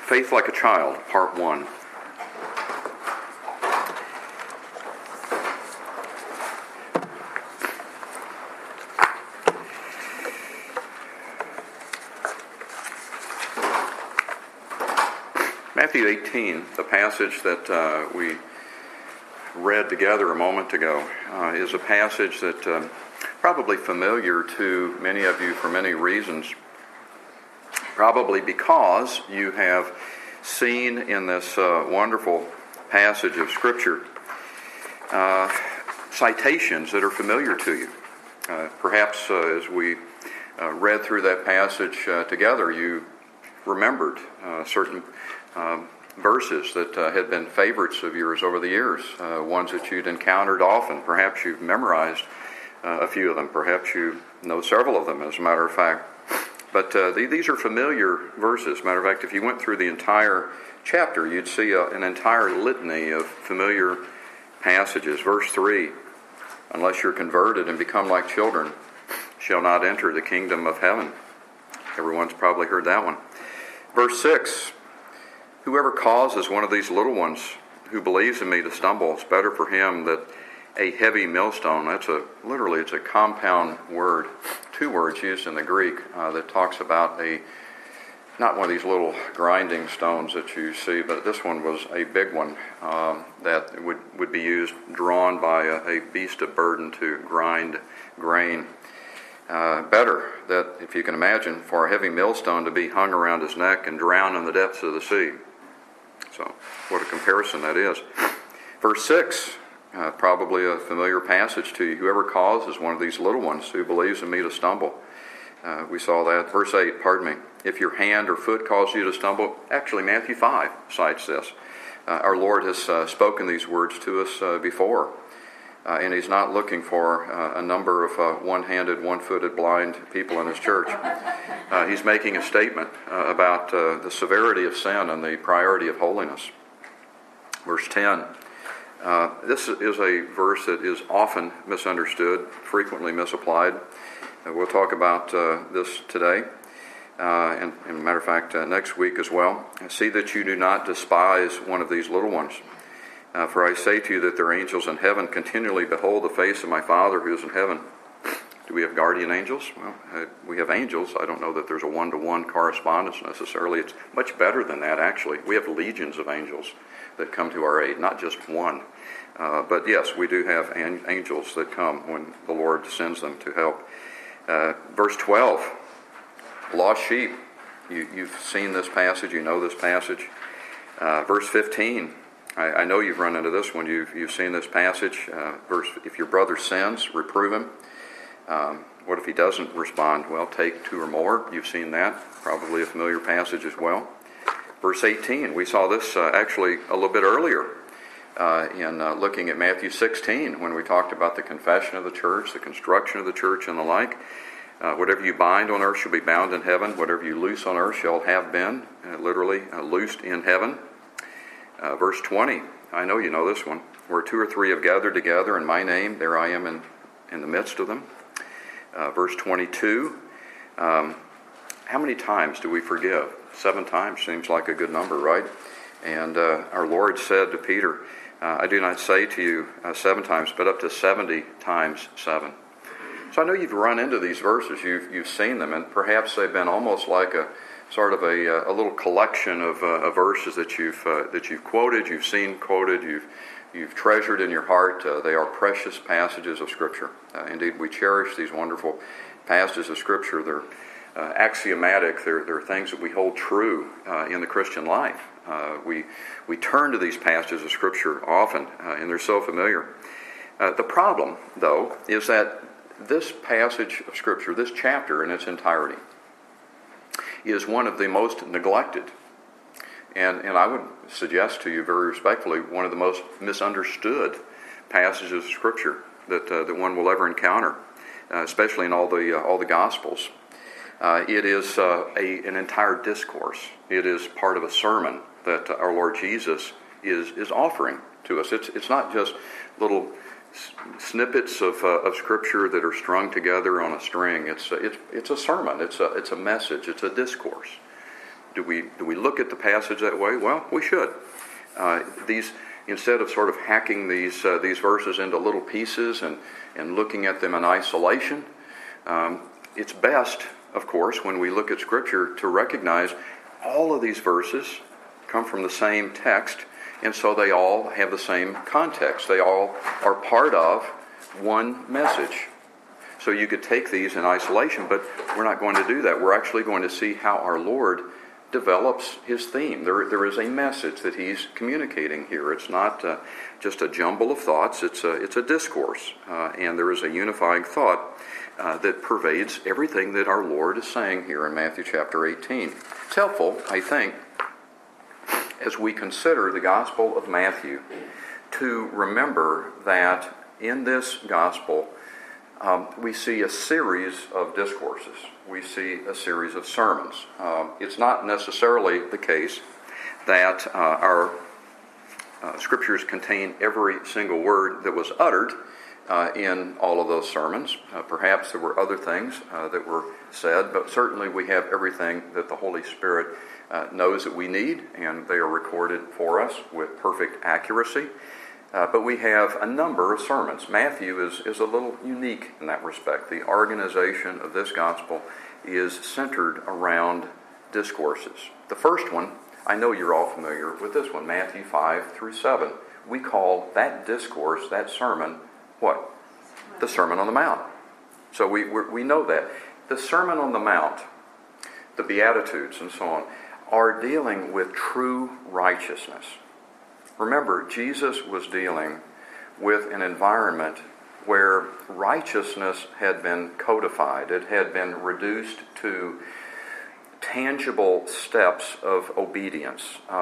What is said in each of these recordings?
Faith Like a Child, Part 1. Matthew 18, the passage that we read together a moment ago, is a passage that probably familiar to many of you for many reasons. Probably because you have seen in this wonderful passage of Scripture citations that are familiar to you. Perhaps as we read through that passage together, you remembered certain verses that had been favorites of yours over the years, ones that you'd encountered often. Perhaps you've memorized a few of them. Perhaps you know several of them, as a matter of fact. But these are familiar verses. Matter of fact, if you went through the entire chapter, you'd see an entire litany of familiar passages. Verse 3, unless you're converted and become like children, shall not enter the kingdom of heaven. Everyone's probably heard that one. Verse 6, whoever causes one of these little ones who believes in me to stumble, it's better for him that a heavy millstone, literally it's a compound word, two words used in the Greek that talks about not one of these little grinding stones that you see, but this one was a big one that would be used, drawn by a beast of burden to grind grain. Better that, if you can imagine, for a heavy millstone to be hung around his neck and drown in the depths of the sea. So, what a comparison that is. Verse 6, probably a familiar passage to you. Whoever causes one of these little ones who believes in me to stumble. We saw that. Verse 8, if your hand or foot causes you to stumble, actually Matthew 5 cites this. Our Lord has spoken these words to us before. And he's not looking for a number of one-handed, one-footed blind people in his church. He's making a statement about the severity of sin and the priority of holiness. Verse 10. This is a verse that is often misunderstood, frequently misapplied. We'll talk about this today, and matter of fact, next week as well. See that you do not despise one of these little ones. For I say to you that their angels in heaven continually behold the face of my Father who is in heaven. Do we have guardian angels? Well, we have angels. I don't know that there's a one-to-one correspondence necessarily. It's much better than that, actually. We have legions of angels that come to our aid, not just one. But yes, we do have angels that come when the Lord sends them to help. Verse 12, lost sheep. You've seen this passage. You know this passage. Verse 15, I know you've run into this one. You've seen this passage. If your brother sins, reprove him. What if he doesn't respond? Well, take two or more. You've seen that. Probably a familiar passage as well. Verse 18, we saw this actually a little bit earlier in looking at Matthew 16 when we talked about the confession of the church, the construction of the church, and the like. Whatever you bind on earth shall be bound in heaven. Whatever you loose on earth shall have been, literally, loosed in heaven. Verse 20, I know you know this one. Where two or three have gathered together in my name, there I am in the midst of them. Verse 22, how many times do we forgive? 7 times seems like a good number, right? And our Lord said to Peter, I do not say to you 7 times, but up to 70 times 7. So I know you've run into these verses, you've seen them, and perhaps they've been almost like a sort of a little collection of verses that you've quoted, you've seen quoted, you've treasured in your heart. They are precious passages of Scripture. Indeed, we cherish these wonderful passages of Scripture. They're axiomatic. They're things that we hold true in the Christian life. We turn to these passages of Scripture often, and they're so familiar. The problem, though, is that this passage of Scripture, this chapter in its entirety, is one of the most neglected, and I would suggest to you very respectfully, one of the most misunderstood passages of Scripture that one will ever encounter, especially in all the Gospels. It is an entire discourse. It is part of a sermon that our Lord Jesus is offering to us. It's not just little snippets of Scripture that are strung together on a string. It's a sermon. It's a message. It's a discourse. Do we look at the passage that way? Well, we should. Instead of sort of hacking these verses into little pieces and looking at them in isolation, it's best, of course, when we look at Scripture to recognize all of these verses come from the same text, and so they all have the same context. They all are part of one message. So you could take these in isolation, but we're not going to do that. We're actually going to see how our Lord develops his theme. There is a message that he's communicating here. It's not just a jumble of thoughts. It's a discourse, and there is a unifying thought that pervades everything that our Lord is saying here in Matthew chapter 18. It's helpful, I think, as we consider the Gospel of Matthew, to remember that in this Gospel we see a series of discourses. We see a series of sermons. It's not necessarily the case that our Scriptures contain every single word that was uttered in all of those sermons. Perhaps there were other things that were said, but certainly we have everything that the Holy Spirit knows that we need, and they are recorded for us with perfect accuracy. But we have a number of sermons. Matthew is a little unique in that respect. The organization of this gospel is centered around discourses. The first one, I know you're all familiar with this one, Matthew 5 through 7. We call that discourse, that sermon, what? The Sermon on the Mount. So we know that. The Sermon on the Mount, the Beatitudes and so on, are dealing with true righteousness. Remember, Jesus was dealing with an environment where righteousness had been codified. It had been reduced to tangible steps of obedience,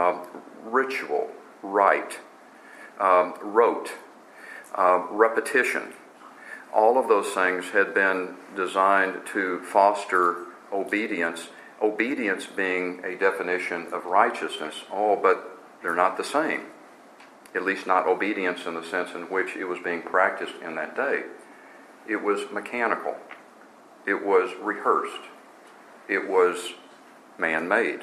ritual, rite, rote, repetition. All of those things had been designed to foster obedience, obedience being a definition of righteousness. Oh, but they're not the same. At least not obedience in the sense in which it was being practiced in that day. It was mechanical. It was rehearsed. It was man-made.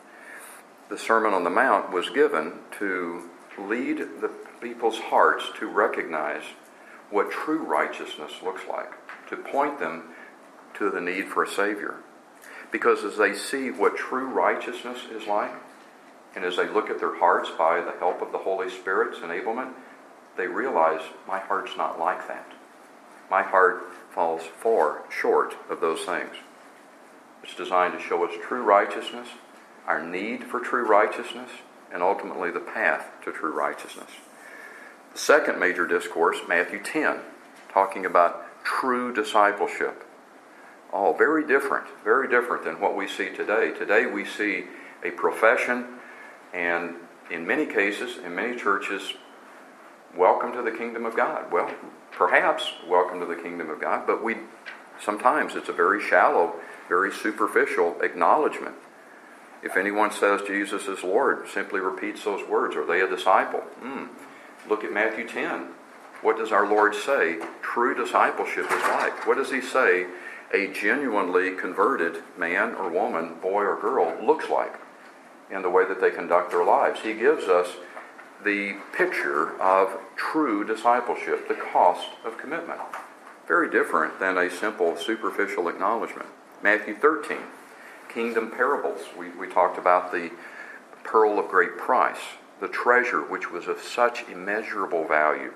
The Sermon on the Mount was given to lead the people's hearts to recognize what true righteousness looks like, to point them to the need for a Savior. Because as they see what true righteousness is like, and as they look at their hearts by the help of the Holy Spirit's enablement, they realize, my heart's not like that. My heart falls far short of those things. It's designed to show us true righteousness, our need for true righteousness, and ultimately the path to true righteousness. The second major discourse, Matthew 10, talking about true discipleship. Oh, very different than what we see today. Today we see a profession, and in many cases, in many churches, welcome to the kingdom of God. Well, perhaps welcome to the kingdom of God, but sometimes it's a very shallow, very superficial acknowledgement. If anyone says Jesus is Lord, simply repeats those words. Are they a disciple? Look at Matthew 10. What does our Lord say true discipleship is like? What does he say a genuinely converted man or woman, boy or girl, looks like in the way that they conduct their lives? He gives us the picture of true discipleship, the cost of commitment. Very different than a simple superficial acknowledgement. Matthew 13, kingdom parables. We talked about the pearl of great price, the treasure which was of such immeasurable value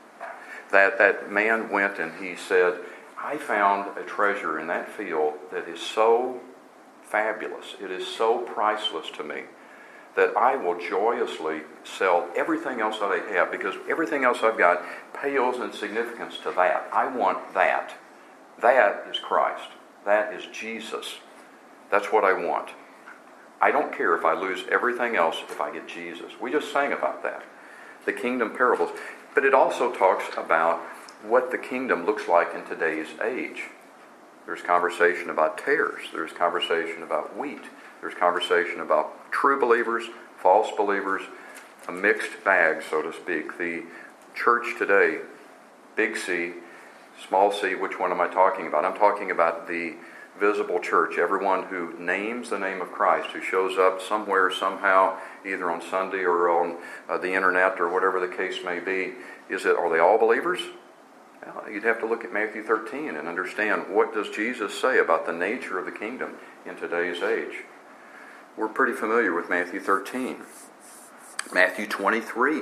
that man went and he said, I found a treasure in that field that is so fabulous, it is so priceless to me, that I will joyously sell everything else that I have, because everything else I've got pales in significance to that. I want that. That is Christ. That is Jesus. That's what I want. I don't care if I lose everything else if I get Jesus. We just sang about that. The kingdom parables. But it also talks about what the kingdom looks like in today's age. There's conversation about tares. There's conversation about wheat. There's conversation about true believers, false believers, a mixed bag, so to speak. The church today, big C, small c, which one am I talking about? I'm talking about the visible church, everyone who names the name of Christ, who shows up somewhere, somehow, either on Sunday or on the internet or whatever the case may be, are they all believers? Well, you'd have to look at Matthew 13 and understand, what does Jesus say about the nature of the kingdom in today's age? We're pretty familiar with Matthew 13. Matthew 23.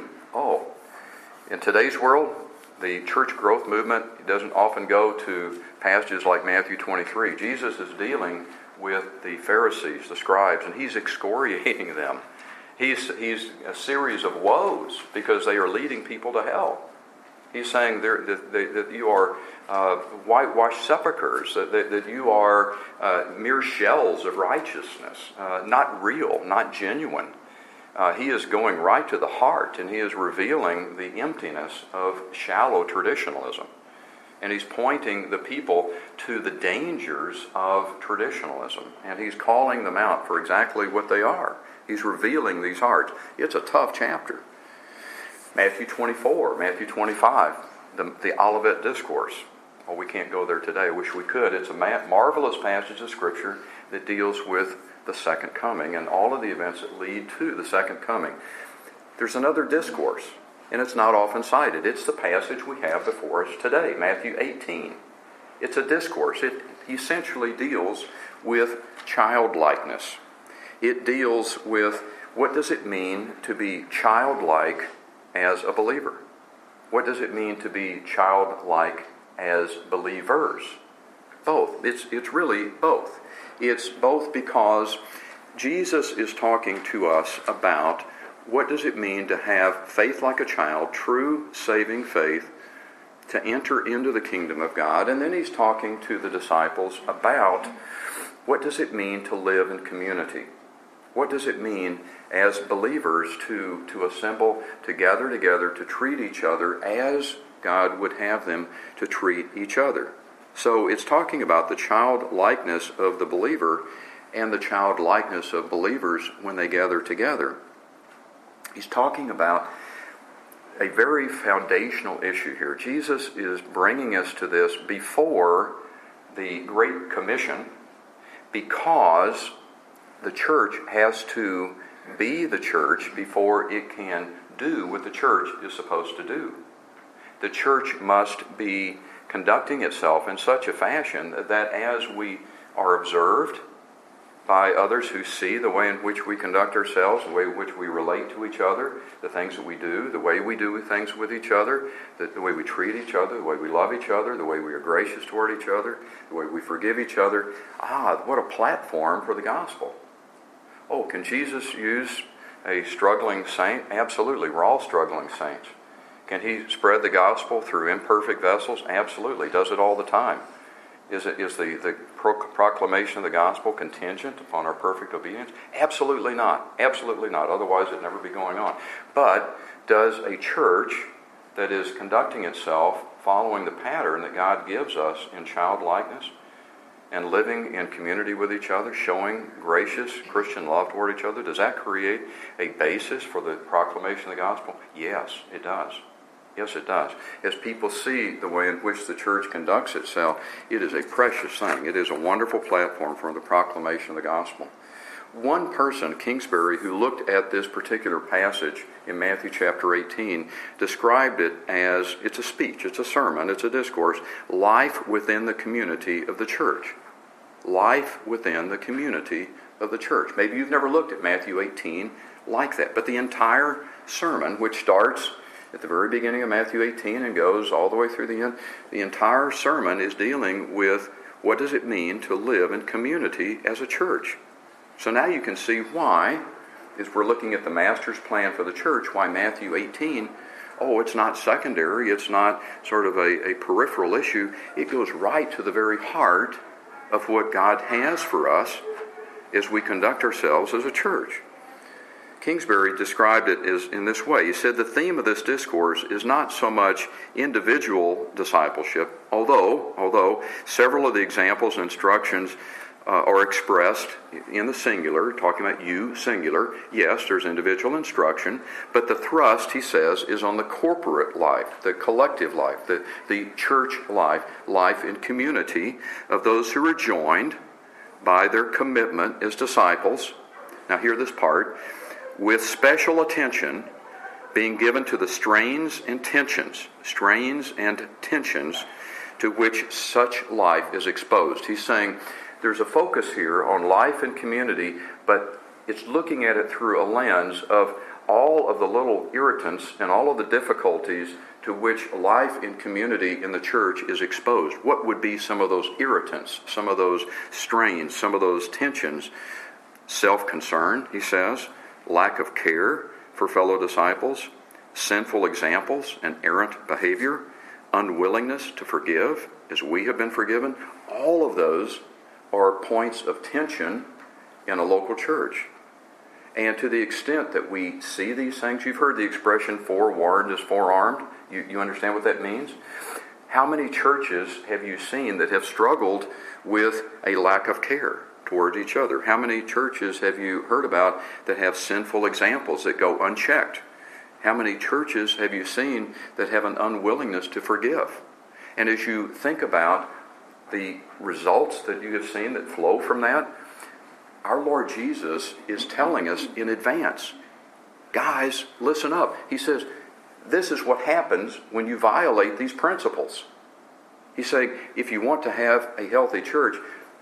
In today's world, the church growth movement doesn't often go to passages like Matthew 23. Jesus is dealing with the Pharisees, the scribes, and he's excoriating them. He's a series of woes because they are leading people to hell. He's saying that you are whitewashed sepulchres, that you are mere shells of righteousness, not real, not genuine. He is going right to the heart, and he is revealing the emptiness of shallow traditionalism. And he's pointing the people to the dangers of traditionalism, and he's calling them out for exactly what they are. He's revealing these hearts. It's a tough chapter. Matthew 24, Matthew 25, the Olivet Discourse. Oh, we can't go there today. I wish we could. It's a marvelous passage of Scripture that deals with the second coming and all of the events that lead to the second coming. There's another discourse, and it's not often cited. It's the passage we have before us today, Matthew 18. It's a discourse. It essentially deals with childlikeness. It deals with what does it mean to be childlike as a believer? What does it mean to be childlike as believers? Both. It's really both. It's both because Jesus is talking to us about what does it mean to have faith like a child, true saving faith, to enter into the kingdom of God. And then he's talking to the disciples about what does it mean to live in community. What does it mean as believers to assemble, to gather together, to treat each other as God would have them to treat each other? So it's talking about the childlikeness of the believer and the childlikeness of believers when they gather together. He's talking about a very foundational issue here. Jesus is bringing us to this before the Great Commission because the church has to be the church before it can do what the church is supposed to do. The church must be conducting itself in such a fashion that as we are observed by others who see the way in which we conduct ourselves, the way in which we relate to each other, the things that we do, the way we do things with each other, the way we treat each other, the way we love each other, the way we are gracious toward each other, the way we forgive each other. What a platform for the gospel. Oh, can Jesus use a struggling saint? Absolutely. We're all struggling saints. Can he spread the gospel through imperfect vessels? Absolutely. Does it all the time. Is the proclamation of the gospel contingent upon our perfect obedience? Absolutely not. Absolutely not. Otherwise it'd never be going on. But does a church that is conducting itself following the pattern that God gives us in childlikeness and living in community with each other, showing gracious Christian love toward each other, does that create a basis for the proclamation of the gospel? Yes, it does. Yes, it does. As people see the way in which the church conducts itself, it is a precious thing. It is a wonderful platform for the proclamation of the gospel. One person, Kingsbury, who looked at this particular passage in Matthew chapter 18, described it as, it's a speech, it's a sermon, it's a discourse, life within the community of the church. Life within the community of the church. Maybe you've never looked at Matthew 18 like that, but the entire sermon, which starts at the very beginning of Matthew 18 and goes all the way through the end, the entire sermon is dealing with what does it mean to live in community as a church. So now you can see why, as we're looking at the Master's plan for the church, why Matthew 18, it's not secondary, it's not sort of a peripheral issue. It goes right to the very heart of what God has for us as we conduct ourselves as a church. Kingsbury described it as in this way. He said the theme of this discourse is not so much individual discipleship, although several of the examples and instructions are expressed in the singular, talking about you, singular. Yes, there's individual instruction, but the thrust, he says, is on the corporate life, the collective life, the church life, life in community of those who are joined by their commitment as disciples. Now hear this part. With special attention being given to the strains and tensions to which such life is exposed. He's saying there's a focus here on life and community, but it's looking at it through a lens of all of the little irritants and all of the difficulties to which life in community in the church is exposed. What would be some of those irritants, some of those strains, some of those tensions? Self-concern, he says, lack of care for fellow disciples, sinful examples and errant behavior, unwillingness to forgive as we have been forgiven. All of those are points of tension in a local church. And to the extent that we see these things, you've heard the expression forewarned is forearmed. You understand what that means? How many churches have you seen that have struggled with a lack of care towards each other? How many churches have you heard about that have sinful examples that go unchecked? How many churches have you seen that have an unwillingness to forgive? And as you think about the results that you have seen that flow from that, our Lord Jesus is telling us in advance, guys, listen up. He says, this is what happens when you violate these principles. He's saying, if you want to have a healthy church,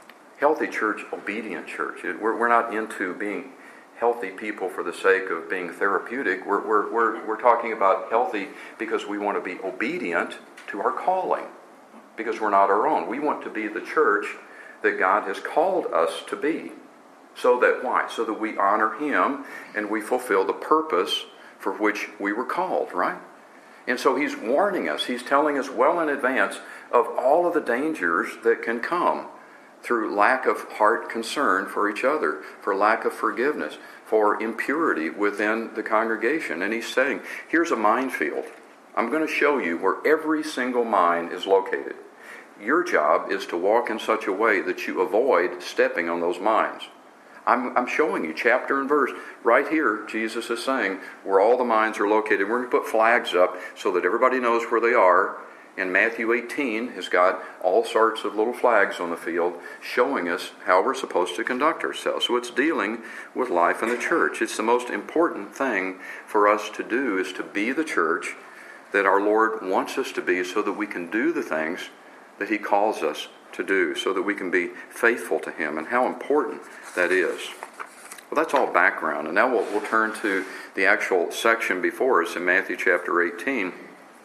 obedient church. We're not into being healthy people for the sake of being therapeutic. We're talking about healthy because we want to be obedient to our calling, because we're not our own. We want to be the church that God has called us to be. So that, why? So that we honor Him and we fulfill the purpose for which we were called, right? And so He's warning us. He's telling us well in advance of all of the dangers that can come through lack of heart concern for each other, for lack of forgiveness, for impurity within the congregation. And He's saying, here's a minefield. I'm going to show you where every single mine is located. Your job is to walk in such a way that you avoid stepping on those mines. I'm showing you chapter and verse. Right here, Jesus is saying where all the mines are located. We're going to put flags up so that everybody knows where they are. And Matthew 18 has got all sorts of little flags on the field showing us how we're supposed to conduct ourselves. So it's dealing with life in the church. It's the most important thing for us to do is to be the church that our Lord wants us to be so that we can do the things that He calls us to do, so that we can be faithful to Him, and how important that is. Well, that's all background, and now we'll turn to the actual section before us in Matthew chapter 18.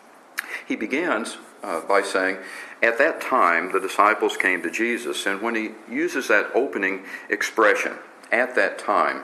He begins by saying, at that time the disciples came to Jesus, and when he uses that opening expression, at that time,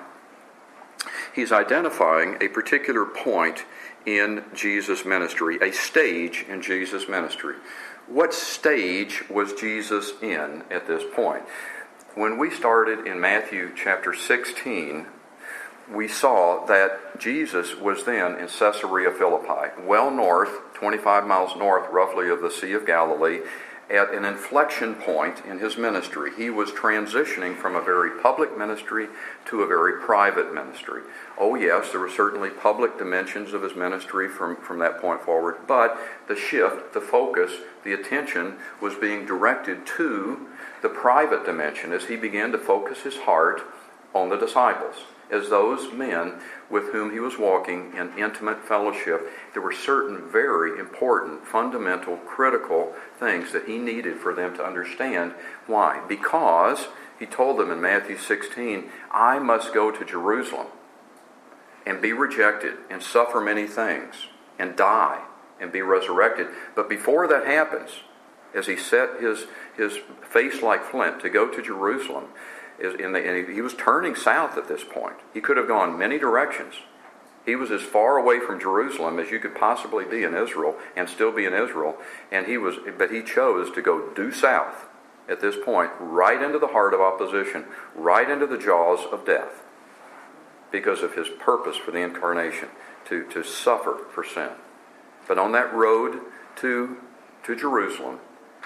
he's identifying a particular point in Jesus' ministry, a stage in Jesus' ministry. What stage was Jesus in at this point? When we started in Matthew chapter 16, we saw that Jesus was then in Caesarea Philippi, well north, 25 miles north roughly of the Sea of Galilee, at an inflection point in his ministry. He was transitioning from a very public ministry to a very private ministry. Oh yes, there were certainly public dimensions of his ministry from that point forward, but the shift, the focus, the attention was being directed to the private dimension as he began to focus his heart on the disciples. As those men with whom he was walking in intimate fellowship, there were certain very important, fundamental, critical things that he needed for them to understand. Why? Because he told them in Matthew 16, I must go to Jerusalem and be rejected and suffer many things and die and be resurrected. But before that happens, as he set his face like flint to go to Jerusalem, and he was turning south at this point. He could have gone many directions. He was as far away from Jerusalem as you could possibly be in Israel and still be in Israel. But he chose to go due south at this point, right into the heart of opposition, right into the jaws of death, because of his purpose for the incarnation, to suffer for sin. But on that road to Jerusalem,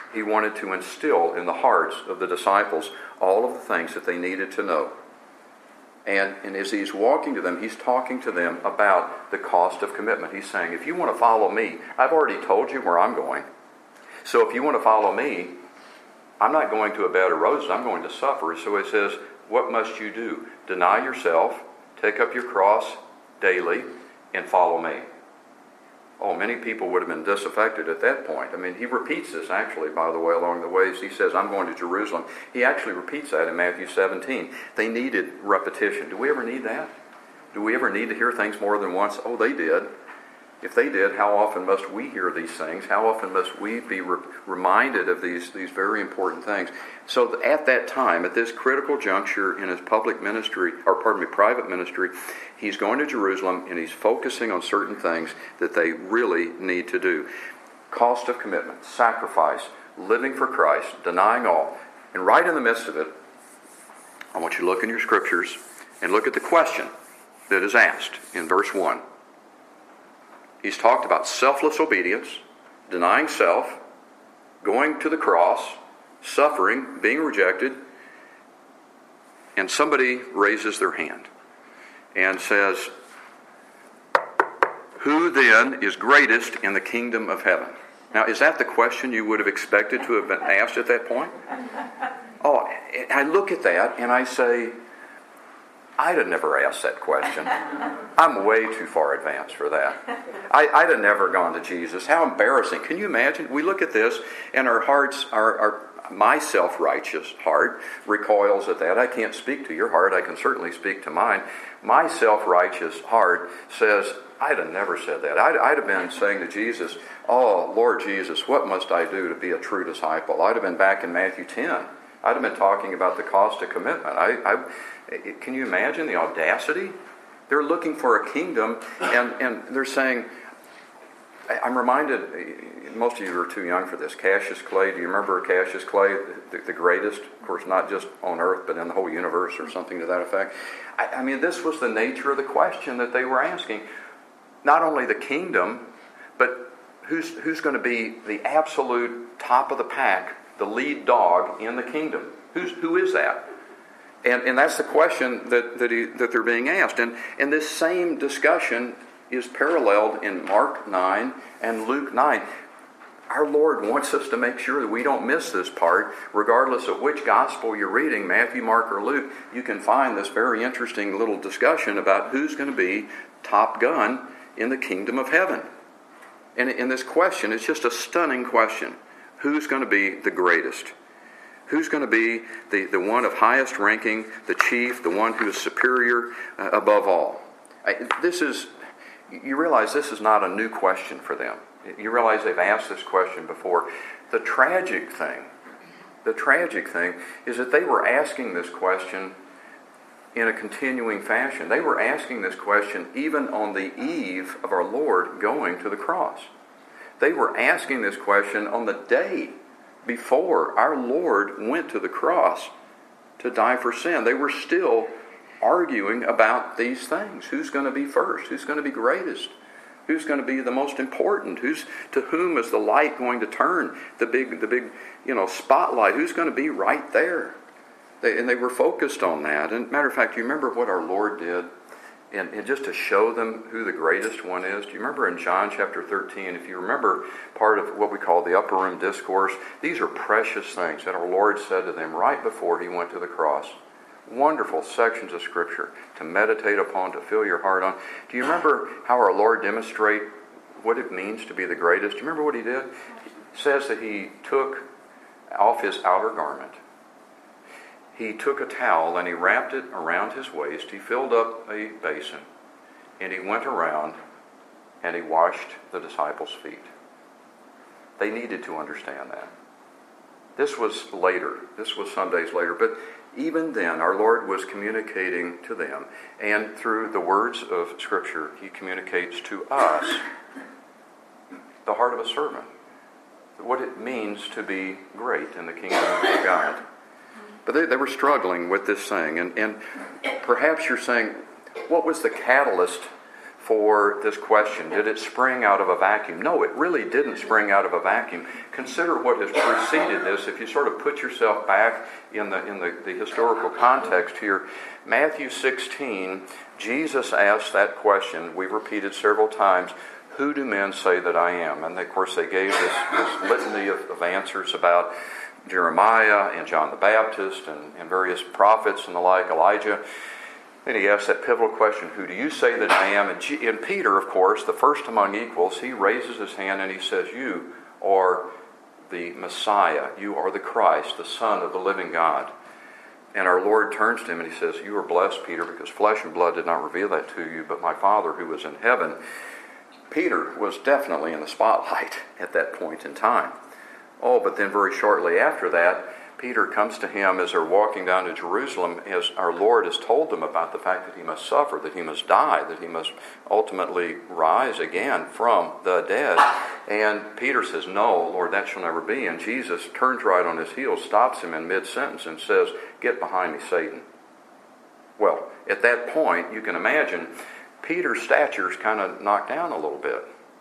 He wanted to instill in the hearts of the disciples all of the things that they needed to know. And as he's walking to them, he's talking to them about the cost of commitment. He's saying, if you want to follow me, I've already told you where I'm going. So if you want to follow me, I'm not going to a bed of roses, I'm going to suffer. So it says, what must you do? Deny yourself, take up your cross daily, and follow me. Oh, many people would have been disaffected at that point. I mean, he repeats this actually, by the way, along the ways. He says, I'm going to Jerusalem. He actually repeats that in Matthew 17. They needed repetition. Do we ever need that? Do we ever need to hear things more than once? Oh, they did. If they did, how often must we hear these things? How often must we be reminded of these very important things? So at that time, at this critical juncture in his public ministry, private ministry, he's going to Jerusalem and he's focusing on certain things that they really need to do. Cost of commitment, sacrifice, living for Christ, denying all. And right in the midst of it, I want you to look in your scriptures and look at the question that is asked in verse 1. He's talked about selfless obedience, denying self, going to the cross, suffering, being rejected, and somebody raises their hand and says, who then is greatest in the kingdom of heaven? Now, is that the question you would have expected to have been asked at that point? Oh, I look at that and I say, I'd have never asked that question. I'm way too far advanced for that. I'd have never gone to Jesus. How embarrassing. Can you imagine? We look at this and our hearts, my self-righteous heart recoils at that. I can't speak to your heart. I can certainly speak to mine. My self-righteous heart says, I'd have never said that. I'd have been saying to Jesus, oh, Lord Jesus, what must I do to be a true disciple? I'd have been back in Matthew 10. I'd have been talking about the cost of commitment. Can you imagine the audacity? They're looking for a kingdom, and they're saying, I'm reminded, most of you are too young for this, Cassius Clay. Do you remember Cassius Clay, the greatest? Of course, not just on earth, but in the whole universe or something to that effect. I mean, this was the nature of the question that they were asking. Not only the kingdom, but who's going to be the absolute top of the pack, the lead dog in the kingdom? Who is that? And that's the question that they're being asked. And this same discussion is paralleled in Mark 9 and Luke 9. Our Lord wants us to make sure that we don't miss this part. Regardless of which gospel you're reading, Matthew, Mark, or Luke, you can find this very interesting little discussion about who's going to be top gun in the kingdom of heaven. And in this question, it's just a stunning question. Who's going to be the greatest? Who's going to be the one of highest ranking, the chief, the one who is superior above all? You realize this is not a new question for them. You realize they've asked this question before. The tragic thing is that they were asking this question in a continuing fashion. They were asking this question even on the eve of our Lord going to the cross. They were asking this question on the day before our Lord went to the cross to die for sin. They were still arguing about these things. Who's going to be first? Who's going to be greatest? Who's going to be the most important? To whom is the light going to turn? The big spotlight. Who's going to be right there? And they were focused on that. And matter of fact, you remember what our Lord did? And just to show them who the greatest one is, do you remember in John chapter 13, if you remember part of what we call the upper room discourse, these are precious things that our Lord said to them right before he went to the cross. Wonderful sections of Scripture to meditate upon, to fill your heart on. Do you remember how our Lord demonstrated what it means to be the greatest? Do you remember what he did? It says that he took off his outer garment. He took a towel and he wrapped it around his waist. He filled up a basin and he went around and he washed the disciples' feet. They needed to understand that. This was later. This was some days later. But even then, our Lord was communicating to them. And through the words of Scripture, he communicates to us the heart of a servant. What it means to be great in the kingdom of God. But they were struggling with this thing. And perhaps you're saying, what was the catalyst for this question. Did it spring out of a vacuum? No, it really didn't spring out of a vacuum. Consider what has preceded this. If you sort of put yourself back in the historical context here, Matthew 16, Jesus asked that question. We've repeated several times, who do men say that I am? And of course they gave this litany of answers about Jeremiah and John the Baptist and various prophets and the like, Elijah. Then he asked that pivotal question, who do you say that I am? And Peter, of course, the first among equals, he raises his hand and he says, you are the Messiah. You are the Christ, the Son of the living God. And our Lord turns to him and he says, you are blessed, Peter, because flesh and blood did not reveal that to you, but my Father who is in heaven. Peter was definitely in the spotlight at that point in time. Oh, but then very shortly after that, Peter comes to him as they're walking down to Jerusalem, as our Lord has told them about the fact that he must suffer, that he must die, that he must ultimately rise again from the dead. And Peter says, no, Lord, that shall never be. And Jesus turns right on his heel, stops him in mid-sentence and says, get behind me, Satan. Well, at that point, you can imagine Peter's stature is kind of knocked down a little bit.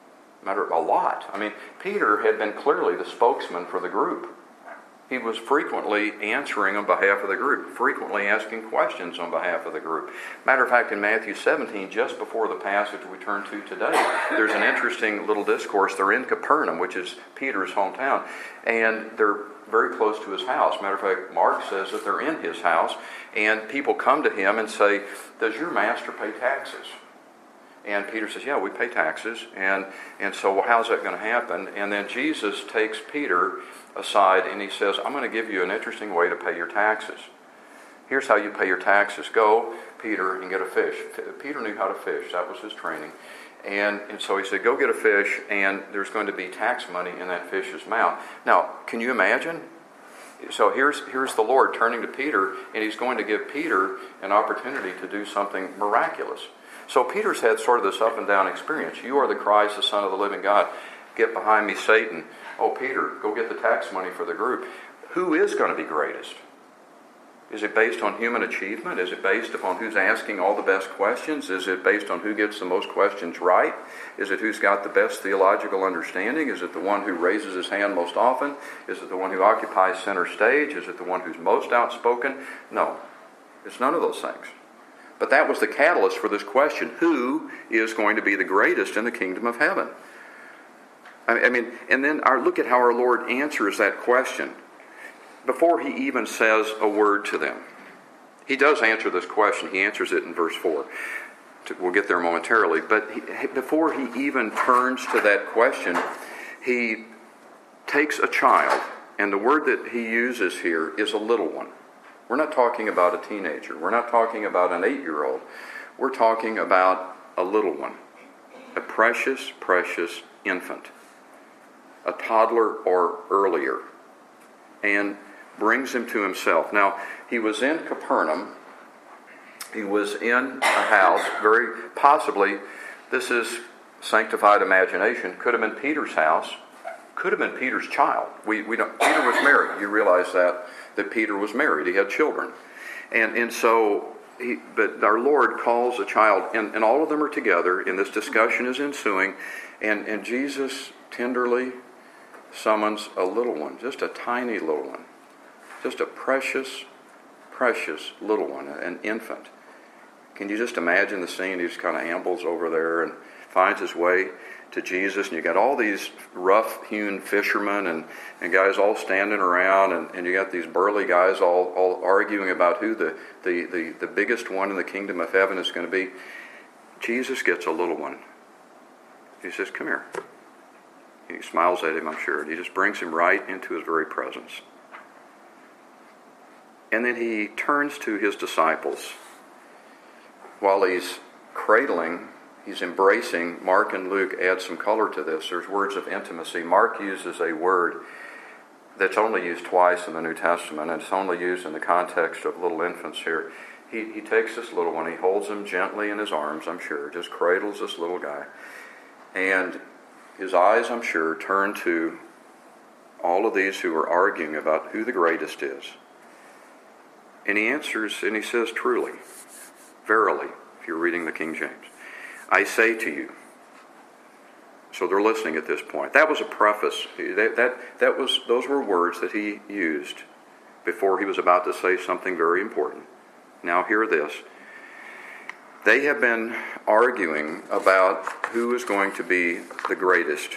A lot. I mean, Peter had been clearly the spokesman for the group. He was frequently answering on behalf of the group, frequently asking questions on behalf of the group. Matter of fact, in Matthew 17, just before the passage we turn to today, there's an interesting little discourse. They're in Capernaum, which is Peter's hometown, and they're very close to his house. Matter of fact, Mark says that they're in his house, and people come to him and say, does your master pay taxes? And Peter says, yeah, we pay taxes. And so, well, how's that going to happen? And then Jesus takes Peter aside and he says, I'm going to give you an interesting way to pay your taxes. Here's how you pay your taxes. Go, Peter, and get a fish. Peter knew how to fish. That was his training. And so he said, go get a fish, and there's going to be tax money in that fish's mouth. Now, can you imagine? So here's the Lord turning to Peter, and he's going to give Peter an opportunity to do something miraculous. So Peter's had sort of this up and down experience. You are the Christ, the Son of the living God. Get behind me, Satan. Oh, Peter, go get the tax money for the group. Who is going to be greatest? Is it based on human achievement? Is it based upon who's asking all the best questions? Is it based on who gets the most questions right? Is it who's got the best theological understanding? Is it the one who raises his hand most often? Is it the one who occupies center stage? Is it the one who's most outspoken? No, it's none of those things. But that was the catalyst for this question. Who is going to be the greatest in the kingdom of heaven? I mean, and then look at how our Lord answers that question before he even says a word to them. He does answer this question. He answers it in verse 4. We'll get there momentarily. But before he even turns to that question, he takes a child. And the word that he uses here is a little one. We're not talking about a teenager. We're not talking about an 8-year-old. We're talking about a little one. A precious, precious infant. A toddler or earlier. And brings him to himself. Now, he was in Capernaum. He was in a house, very possibly, this is sanctified imagination, could have been Peter's house, could have been Peter's child. We don't, Peter was married. You realize that Peter was married. He had children. And so, but our Lord calls a child, and all of them are together, and this discussion is ensuing, and Jesus tenderly summons a little one, just a tiny little one. Just a precious, precious little one, an infant. Can you just imagine the scene? He just kind of ambles over there and finds his way to Jesus. And you got all these rough-hewn fishermen and guys all standing around. And you got these burly guys all arguing about who the biggest one in the kingdom of heaven is going to be. Jesus gets a little one. He says, come here. He smiles at him, I'm sure. And he just brings him right into his very presence. And then he turns to his disciples. While he's cradling, he's embracing. Mark and Luke add some color to this. There's words of intimacy. Mark uses a word that's only used twice in the New Testament, and it's only used in the context of little infants here. He takes this little one, he holds him gently in his arms, I'm sure, just cradles this little guy. And his eyes, I'm sure, turn to all of these who are arguing about who the greatest is. And he answers, and he says, truly, verily, if you're reading the King James, I say to you. So they're listening at this point. That was a preface. Those were words that he used before he was about to say something very important. Now hear this. They have been arguing about who is going to be the greatest.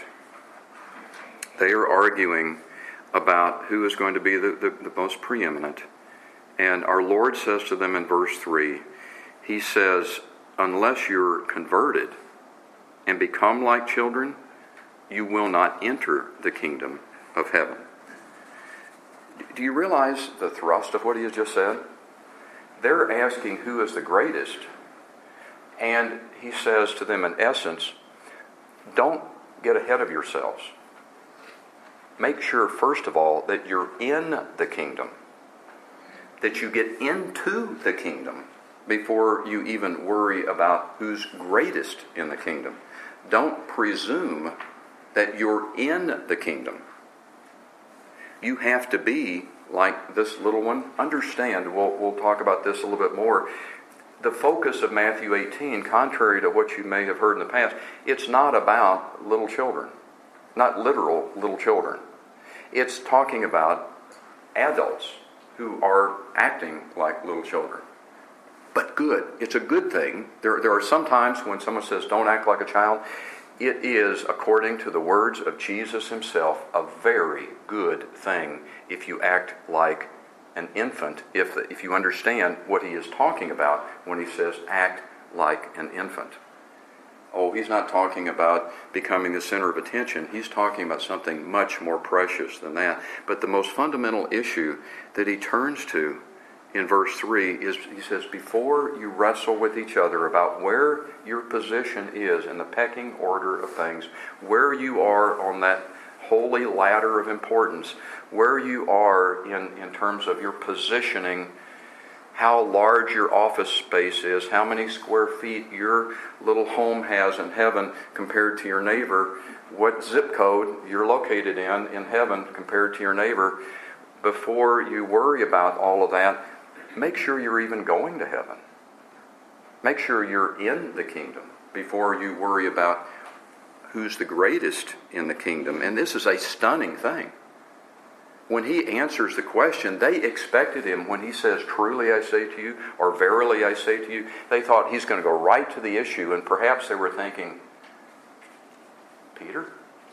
They are arguing about who is going to be the most preeminent. And our Lord says to them in verse 3, he says, unless you're converted and become like children, you will not enter the kingdom of heaven. Do you realize the thrust of what he has just said? They're asking who is the greatest. And he says to them, in essence, don't get ahead of yourselves. Make sure, first of all, that you're in the kingdom, that you get into the kingdom before you even worry about who's greatest in the kingdom. Don't presume that you're in the kingdom. You have to be like this little one. Understand, we'll talk about this a little bit more. The focus of Matthew 18, contrary to what you may have heard in the past, it's not about little children, not literal little children. It's talking about adults who are acting like little children. But good. It's a good thing. There are some times when someone says, don't act like a child. It is, according to the words of Jesus himself, a very good thing if you act like an infant, if you understand what he is talking about when he says act like an infant. Oh, he's not talking about becoming the center of attention. He's talking about something much more precious than that. But the most fundamental issue that he turns to in verse 3 is, he says, before you wrestle with each other about where your position is in the pecking order of things, where you are on that holy ladder of importance, where you are in terms of your positioning, how large your office space is, how many square feet your little home has in heaven compared to your neighbor, what zip code you're located in heaven compared to your neighbor, before you worry about all of that, make sure you're even going to heaven. Make sure you're in the kingdom before you worry about who's the greatest in the kingdom. And this is a stunning thing. When he answers the question, they expected him, when he says, truly I say to you, or verily I say to you, they thought he's going to go right to the issue, and perhaps they were thinking, Peter?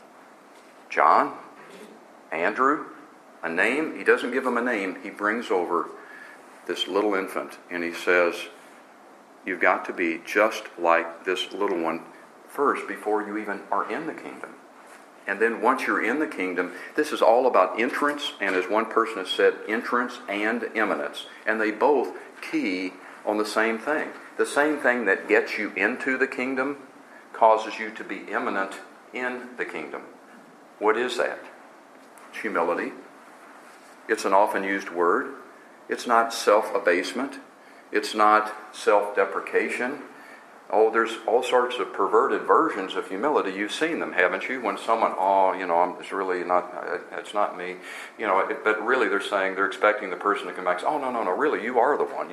John? Andrew? A name? He doesn't give them a name. He brings over this little infant, and he says, you've got to be just like this little one first before you even are in the kingdom. And then once you're in the kingdom, this is all about entrance, and as one person has said, entrance and eminence. And they both key on the same thing. The same thing that gets you into the kingdom causes you to be eminent in the kingdom. What is that? It's humility. It's an often used word. It's not self-abasement. It's not self-deprecation. Oh, there's all sorts of perverted versions of humility. You've seen them, haven't you? When someone, it's really not, it's not me. But really they're saying, they're expecting the person to come back and say, oh, no, really, you are the one.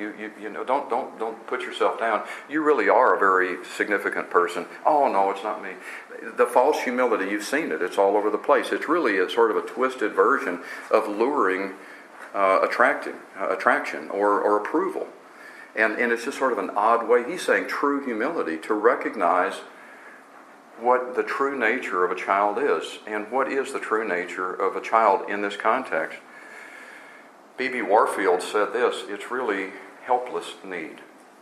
Don't put yourself down. You really are a very significant person. Oh, no, it's not me. The false humility, you've seen it. It's all over the place. It's really a sort of a twisted version of luring attraction or approval. And it's just sort of an odd way. He's saying true humility, to recognize what the true nature of a child is. And what is the true nature of a child in this context? B.B. Warfield said this, it's really helpless need.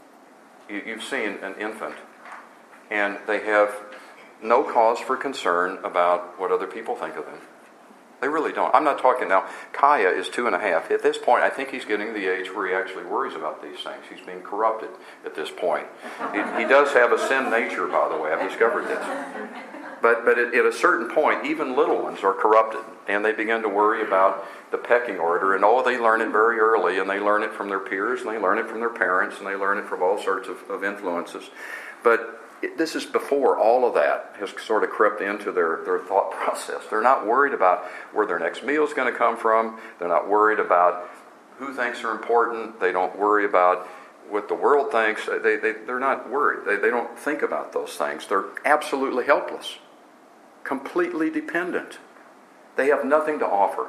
You've seen an infant, and they have no cause for concern about what other people think of them. They really don't. I'm not talking now. Kaya is 2.5. At this point, I think he's getting to the age where he actually worries about these things. He's being corrupted at this point. He does have a sin nature, by the way. I've discovered this. But at a certain point, even little ones are corrupted, and they begin to worry about the pecking order. And they learn it very early, and they learn it from their peers, and they learn it from their parents, and they learn it from all sorts of influences. But this is before all of that has sort of crept into their thought process. They're not worried about where their next meal is going to come from. They're not worried about who thinks are important. They don't worry about what the world thinks, they're not worried. They don't think about those things. They're absolutely helpless, completely dependent. They have nothing to offer.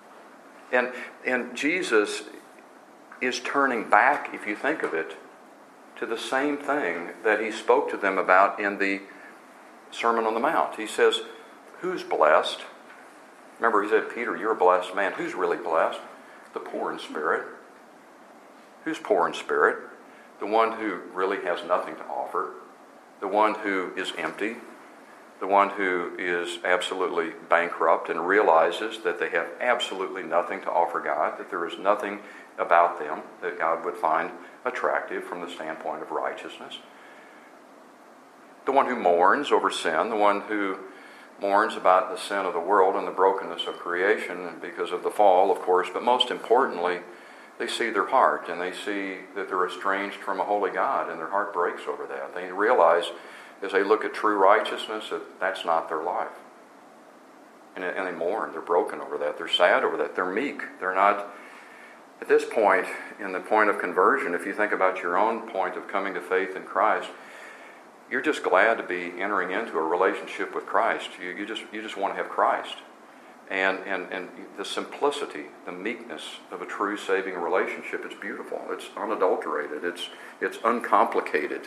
And Jesus is turning back, if you think of it, to the same thing that he spoke to them about in the Sermon on the Mount. He says, who's blessed? Remember, he said, Peter, you're a blessed man. Who's really blessed? The poor in spirit. Who's poor in spirit? The one who really has nothing to offer. The one who is empty. The one who is absolutely bankrupt and realizes that they have absolutely nothing to offer God, that there is nothing about them that God would find attractive from the standpoint of righteousness. The one who mourns over sin, the one who mourns about the sin of the world and the brokenness of creation and because of the fall, of course, but most importantly, they see their heart and they see that they're estranged from a holy God, and their heart breaks over that. They realize as they look at true righteousness that that's not their life. And they mourn, they're broken over that, they're sad over that, they're meek. They're not, at this point, in the point of conversion, if you think about your own point of coming to faith in Christ, you're just glad to be entering into a relationship with Christ. You just want to have Christ. And the simplicity, the meekness of a true saving relationship, it's beautiful. It's unadulterated. It's uncomplicated.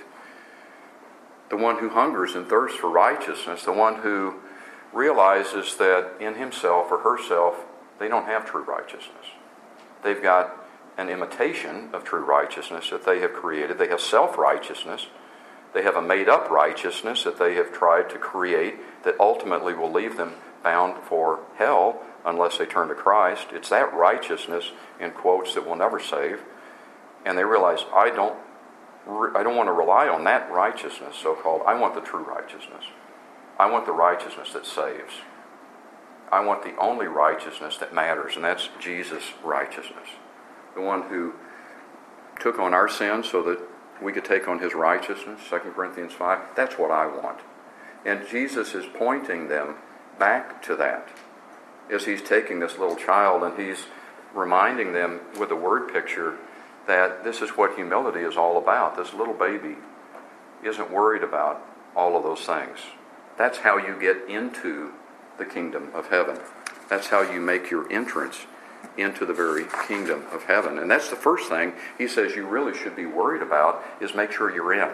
The one who hungers and thirsts for righteousness, the one who realizes that in himself or herself, they don't have true righteousness. They've got an imitation of true righteousness that they have created. They have self-righteousness. They have a made-up righteousness that they have tried to create that ultimately will leave them bound for hell unless they turn to Christ. It's that righteousness, in quotes, that will never save. And they realize, I don't want to rely on that righteousness, so-called. I want the true righteousness. I want the righteousness that saves. I want the only righteousness that matters, and that's Jesus' righteousness. The one who took on our sins so that we could take on his righteousness, 2 Corinthians 5. That's what I want. And Jesus is pointing them back to that as he's taking this little child and he's reminding them with a word picture that this is what humility is all about. This little baby isn't worried about all of those things. That's how you get into the kingdom of heaven. That's how you make your entrance into the very kingdom of heaven. And that's the first thing he says you really should be worried about is make sure you're in.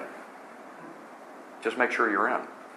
Just make sure you're in.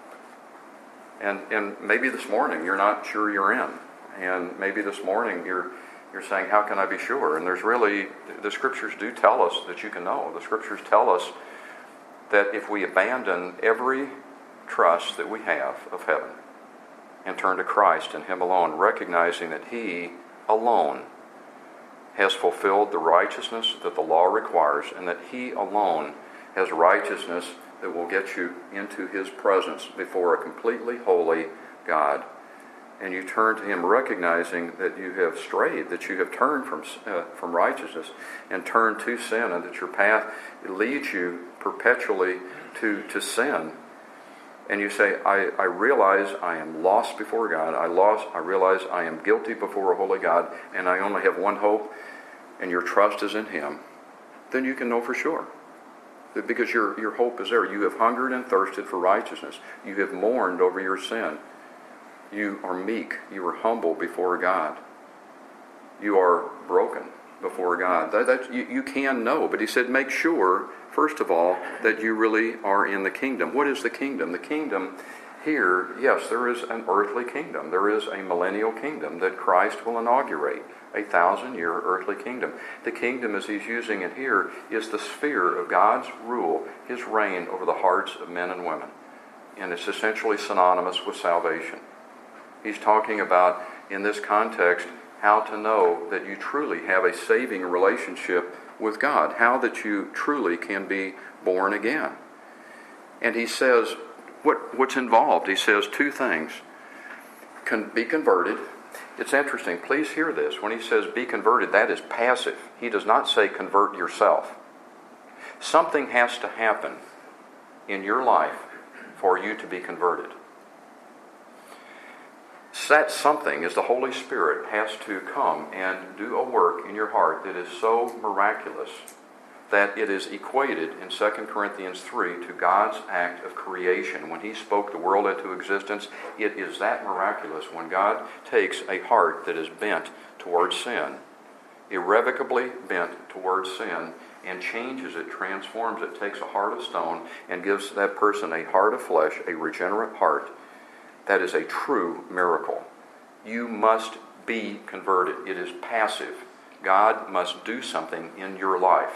And maybe this morning you're not sure you're in. And maybe this morning you're saying, how can I be sure? And there's really, the scriptures do tell us that you can know. The scriptures tell us that if we abandon every trust that we have of heaven and turn to Christ and him alone, recognizing that he alone has fulfilled the righteousness that the law requires, and that he alone has righteousness that will get you into his presence before a completely holy God. And you turn to him recognizing that you have strayed, that you have turned from righteousness and turned to sin, and that your path leads you perpetually to sin. And you say, I realize I am lost before God. I realize I am guilty before a holy God, and I only have one hope, and your trust is in him. Then you can know for sure. Because your hope is there. You have hungered and thirsted for righteousness. You have mourned over your sin. You are meek. You are humble before God. You are broken before God. You can know. But he said, make sure, first of all, that you really are in the kingdom. What is the kingdom? The kingdom here, yes, there is an earthly kingdom. There is a millennial kingdom that Christ will inaugurate, a 1,000-year earthly kingdom. The kingdom, as he's using it here, is the sphere of God's rule, his reign over the hearts of men and women. And it's essentially synonymous with salvation. He's talking about, in this context, how to know that you truly have a saving relationship with God, how that you truly can be born again. And he says, what's involved? He says two things. Be converted. It's interesting. Please hear this. When he says be converted, that is passive. He does not say convert yourself. Something has to happen in your life for you to be converted. That something is the Holy Spirit has to come and do a work in your heart that is so miraculous that it is equated in 2 Corinthians 3 to God's act of creation. When He spoke the world into existence, it is that miraculous when God takes a heart that is bent towards sin, irrevocably bent towards sin, and changes it, transforms it, takes a heart of stone and gives that person a heart of flesh, a regenerate heart. That is a true miracle. You must be converted. It is passive. God must do something in your life.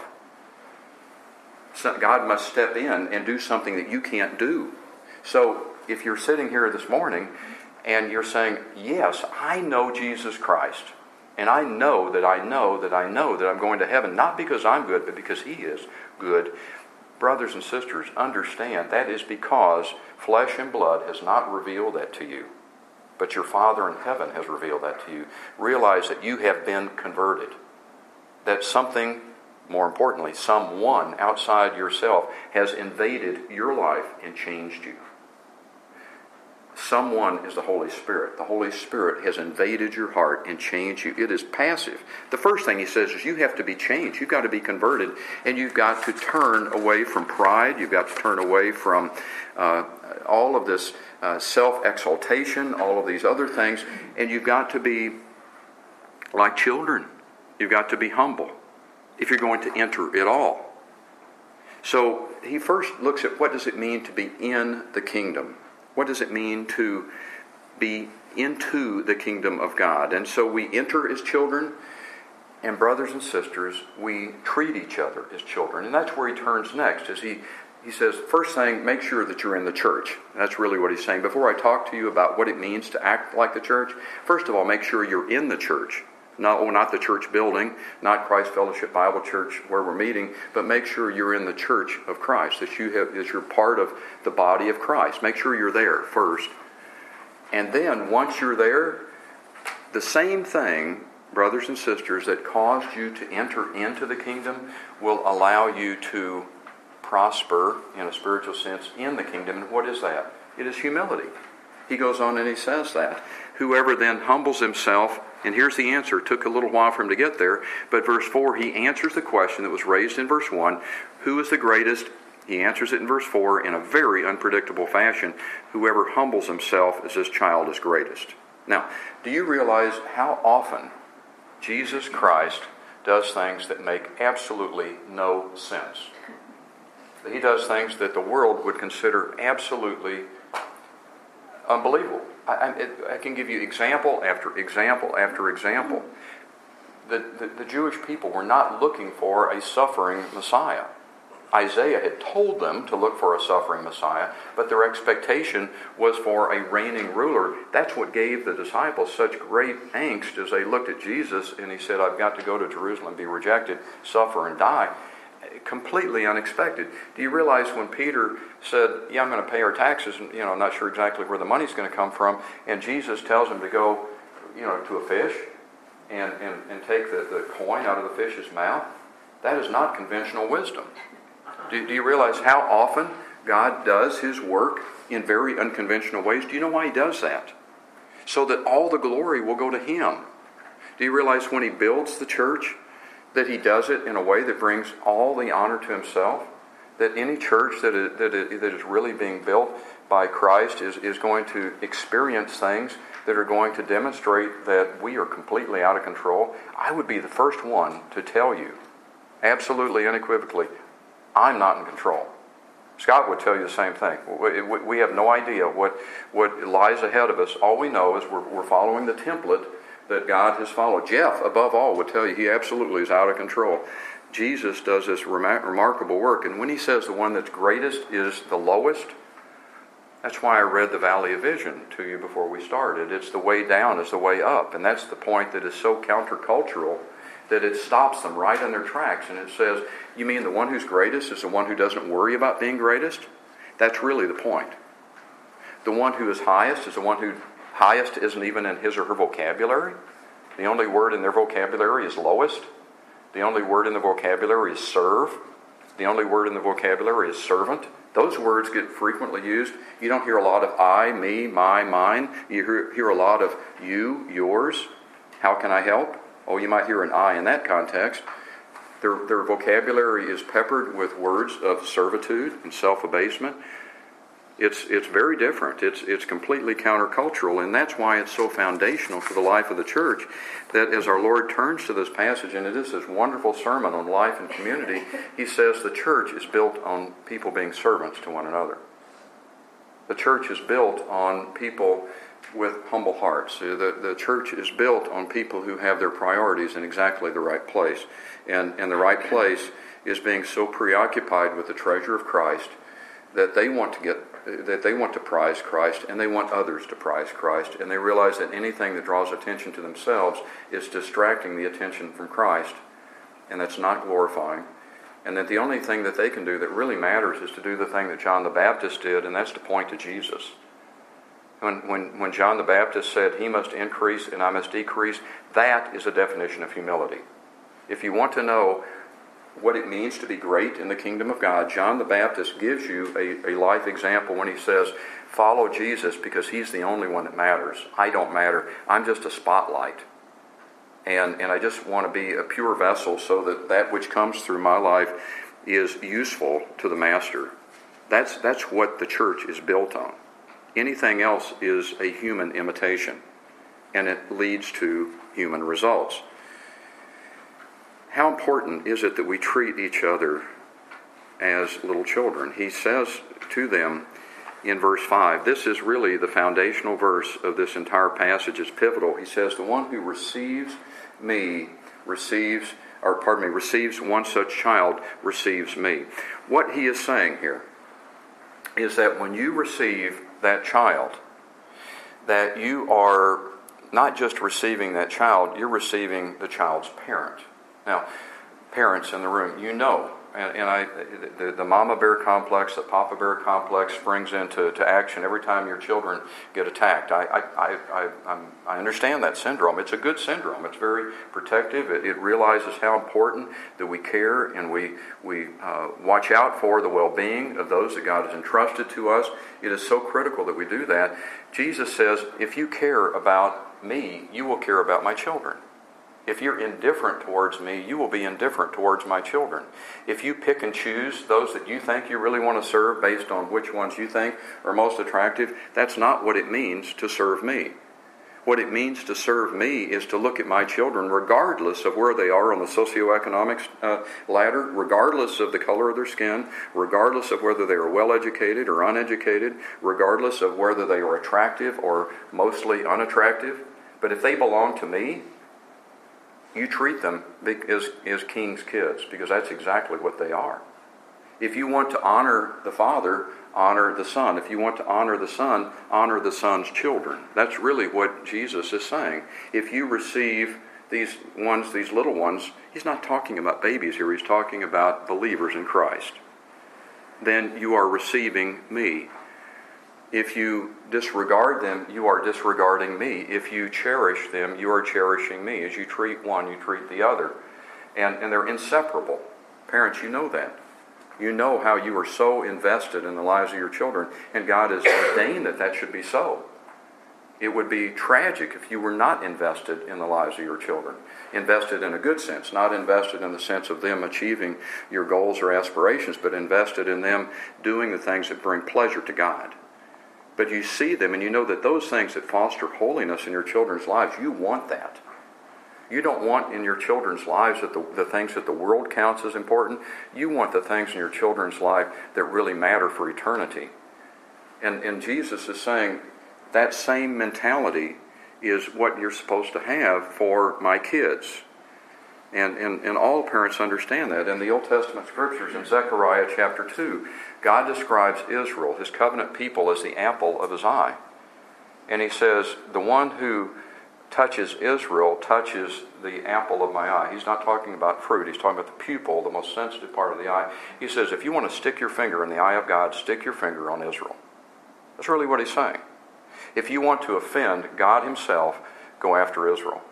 So God must step in and do something that you can't do. So if you're sitting here this morning and you're saying, yes, I know Jesus Christ, and I know that I know that I know that I'm going to heaven, not because I'm good, but because He is good. Brothers and sisters, understand that is because flesh and blood has not revealed that to you, but your Father in heaven has revealed that to you. Realize that you have been converted. That something, more importantly, someone outside yourself has invaded your life and changed you. Someone is the Holy Spirit. The Holy Spirit has invaded your heart and changed you. It is passive. The first thing he says is you have to be changed. You've got to be converted, and you've got to turn away from pride. You've got to turn away from all of this self-exaltation, all of these other things, and you've got to be like children. You've got to be humble if you're going to enter at all. So he first looks at what does it mean to be in the kingdom. What does it mean to be into the kingdom of God? And so we enter as children, and brothers and sisters, we treat each other as children. And that's where he turns next. As he says, first thing, make sure that you're in the church. That's really what he's saying. Before I talk to you about what it means to act like the church, first of all, make sure you're in the church. Not the church building, not Christ Fellowship Bible Church where we're meeting, but make sure you're in the church of Christ, that you're part of the body of Christ. Make sure you're there first. And then once you're there, the same thing, brothers and sisters, that caused you to enter into the kingdom will allow you to prosper in a spiritual sense in the kingdom. And what is that? It is humility. He goes on and he says that. Whoever then humbles himself, and here's the answer. It took a little while for him to get there, but verse 4, he answers the question that was raised in verse 1, who is the greatest? He answers it in verse 4 in a very unpredictable fashion. Whoever humbles himself as this child is greatest. Now, do you realize how often Jesus Christ does things that make absolutely no sense? He does things that the world would consider absolutely unbelievable. I can give you example after example after example. The Jewish people were not looking for a suffering Messiah. Isaiah had told them to look for a suffering Messiah, but their expectation was for a reigning ruler. That's what gave the disciples such great angst as they looked at Jesus and he said, I've got to go to Jerusalem, be rejected, suffer, and die. Completely unexpected. Do you realize when Peter said, yeah, I'm going to pay our taxes, and I'm not sure exactly where the money's going to come from, and Jesus tells him to go, to a fish and take the coin out of the fish's mouth? That is not conventional wisdom. Do you realize how often God does his work in very unconventional ways? Do you know why he does that? So that all the glory will go to him. Do you realize when he builds the church, that he does it in a way that brings all the honor to himself? That any church that is really being built by Christ is going to experience things that are going to demonstrate that we are completely out of control? I would be the first one to tell you, absolutely unequivocally, I'm not in control. Scott would tell you the same thing. We have no idea what lies ahead of us. All we know is we're following the template that God has followed. Jeff, above all, would tell you he absolutely is out of control. Jesus does this remarkable work, and when he says the one that's greatest is the lowest, that's why I read the Valley of Vision to you before we started. It's the way down is the way up, and that's the point that is so countercultural that it stops them right in their tracks, and it says, you mean the one who's greatest is the one who doesn't worry about being greatest? That's really the point. The one who is highest is the one who highest isn't even in his or her vocabulary. The only word in their vocabulary is lowest. The only word in the vocabulary is serve. The only word in the vocabulary is servant. Those words get frequently used. You don't hear a lot of I, me, my, mine. You hear a lot of you, yours. How can I help? Oh, you might hear an I in that context. Their vocabulary is peppered with words of servitude and self-abasement. It's very different. It's completely countercultural, and that's why it's so foundational for the life of the church, that as our Lord turns to this passage, and it is this wonderful sermon on life and community, he says the church is built on people being servants to one another. The church is built on people with humble hearts. The church is built on people who have their priorities in exactly the right place. And the right place is being so preoccupied with the treasure of Christ that they want to prize Christ, and they want others to prize Christ, and they realize that anything that draws attention to themselves is distracting the attention from Christ, and that's not glorifying, and that the only thing that they can do that really matters is to do the thing that John the Baptist did, and that's to point to Jesus. When John the Baptist said, "He must increase and I must decrease," that is a definition of humility. If you want to know what it means to be great in the kingdom of God, John the Baptist gives you a life example when he says, follow Jesus because he's the only one that matters. I don't matter. I'm just a spotlight. And I just want to be a pure vessel so that which comes through my life is useful to the Master. That's what the church is built on. Anything else is a human imitation, and it leads to human results. How important is it that we treat each other as little children? He says to them in verse 5, this is really the foundational verse of this entire passage. It's pivotal. He says, the one who receives me receives one such child receives me. What he is saying here is that when you receive that child, that you are not just receiving that child, you're receiving the child's parent. Now, parents in the room, you know, the mama bear complex, the papa bear complex springs into action every time your children get attacked. I understand that syndrome. It's a good syndrome. It's very protective. It realizes how important that we care and we watch out for the well-being of those that God has entrusted to us. It is so critical that we do that. Jesus says, if you care about me, you will care about my children. If you're indifferent towards me, you will be indifferent towards my children. If you pick and choose those that you think you really want to serve based on which ones you think are most attractive, that's not what it means to serve me. What it means to serve me is to look at my children regardless of where they are on the socioeconomic ladder, regardless of the color of their skin, regardless of whether they are well-educated or uneducated, regardless of whether they are attractive or mostly unattractive. But if they belong to me, you treat them as king's kids, because that's exactly what they are. If you want to honor the Father, honor the Son. If you want to honor the Son, honor the Son's children. That's really what Jesus is saying. If you receive these little ones, he's not talking about babies here, he's talking about believers in Christ. Then you are receiving me. If you disregard them, you are disregarding me. If you cherish them, you are cherishing me. As you treat one, you treat the other. And they're inseparable. Parents, you know that. You know how you are so invested in the lives of your children, and God has ordained that should be so. It would be tragic if you were not invested in the lives of your children. Invested in a good sense, not invested in the sense of them achieving your goals or aspirations, but invested in them doing the things that bring pleasure to God. But you see them and you know that those things that foster holiness in your children's lives, you want that. You don't want in your children's lives that the things that the world counts as important. You want the things in your children's life that really matter for eternity. And Jesus is saying that same mentality is what you're supposed to have for my kids. And all parents understand that. In the Old Testament scriptures, in Zechariah chapter 2, God describes Israel, his covenant people, as the apple of his eye. And he says, the one who touches Israel touches the apple of my eye. He's not talking about fruit. He's talking about the pupil, the most sensitive part of the eye. He says, if you want to stick your finger in the eye of God, stick your finger on Israel. That's really what he's saying. If you want to offend God himself, go after Israel.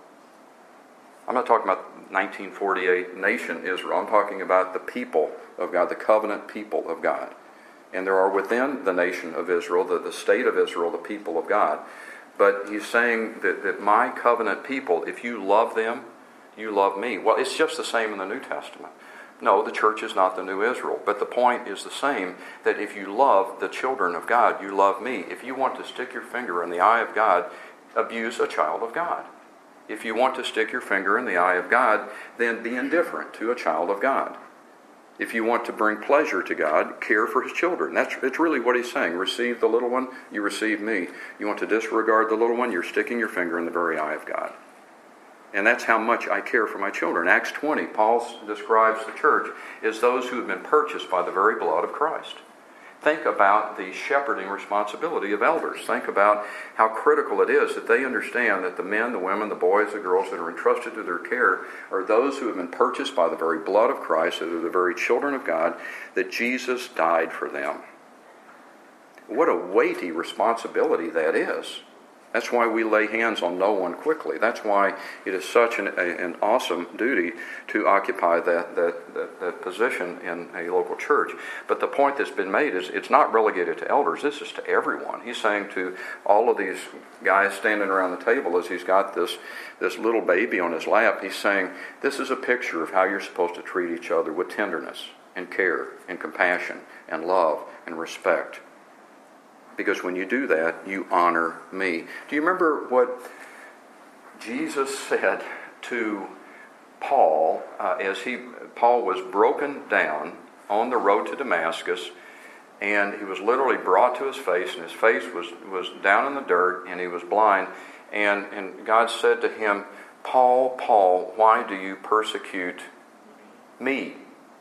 I'm not talking about 1948 nation Israel. I'm talking about the people of God, the covenant people of God. And there are within the nation of Israel, the state of Israel, the people of God. But he's saying that my covenant people, if you love them, you love me. Well, it's just the same in the New Testament. No, the church is not the new Israel. But the point is the same, that if you love the children of God, you love me. If you want to stick your finger in the eye of God, abuse a child of God. If you want to stick your finger in the eye of God, then be indifferent to a child of God. If you want to bring pleasure to God, care for his children. That's really what he's saying. Receive the little one, you receive me. You want to disregard the little one, you're sticking your finger in the very eye of God. And that's how much I care for my children. Acts 20, Paul describes the church as those who have been purchased by the very blood of Christ. Think about the shepherding responsibility of elders. Think about how critical it is that they understand that the men, the women, the boys, the girls that are entrusted to their care are those who have been purchased by the very blood of Christ, that are the very children of God, that Jesus died for them. What a weighty responsibility that is. That's why we lay hands on no one quickly. That's why it is such an awesome duty to occupy that position in a local church. But the point that's been made is it's not relegated to elders. This is to everyone. He's saying to all of these guys standing around the table as he's got this little baby on his lap, he's saying this is a picture of how you're supposed to treat each other with tenderness and care and compassion and love and respect. Because when you do that, you honor me. Do you remember what Jesus said to Paul as Paul was broken down on the road to Damascus, and he was literally brought to his face, and his face was down in the dirt, and he was blind, and God said to him, Paul, Paul, why do you persecute me?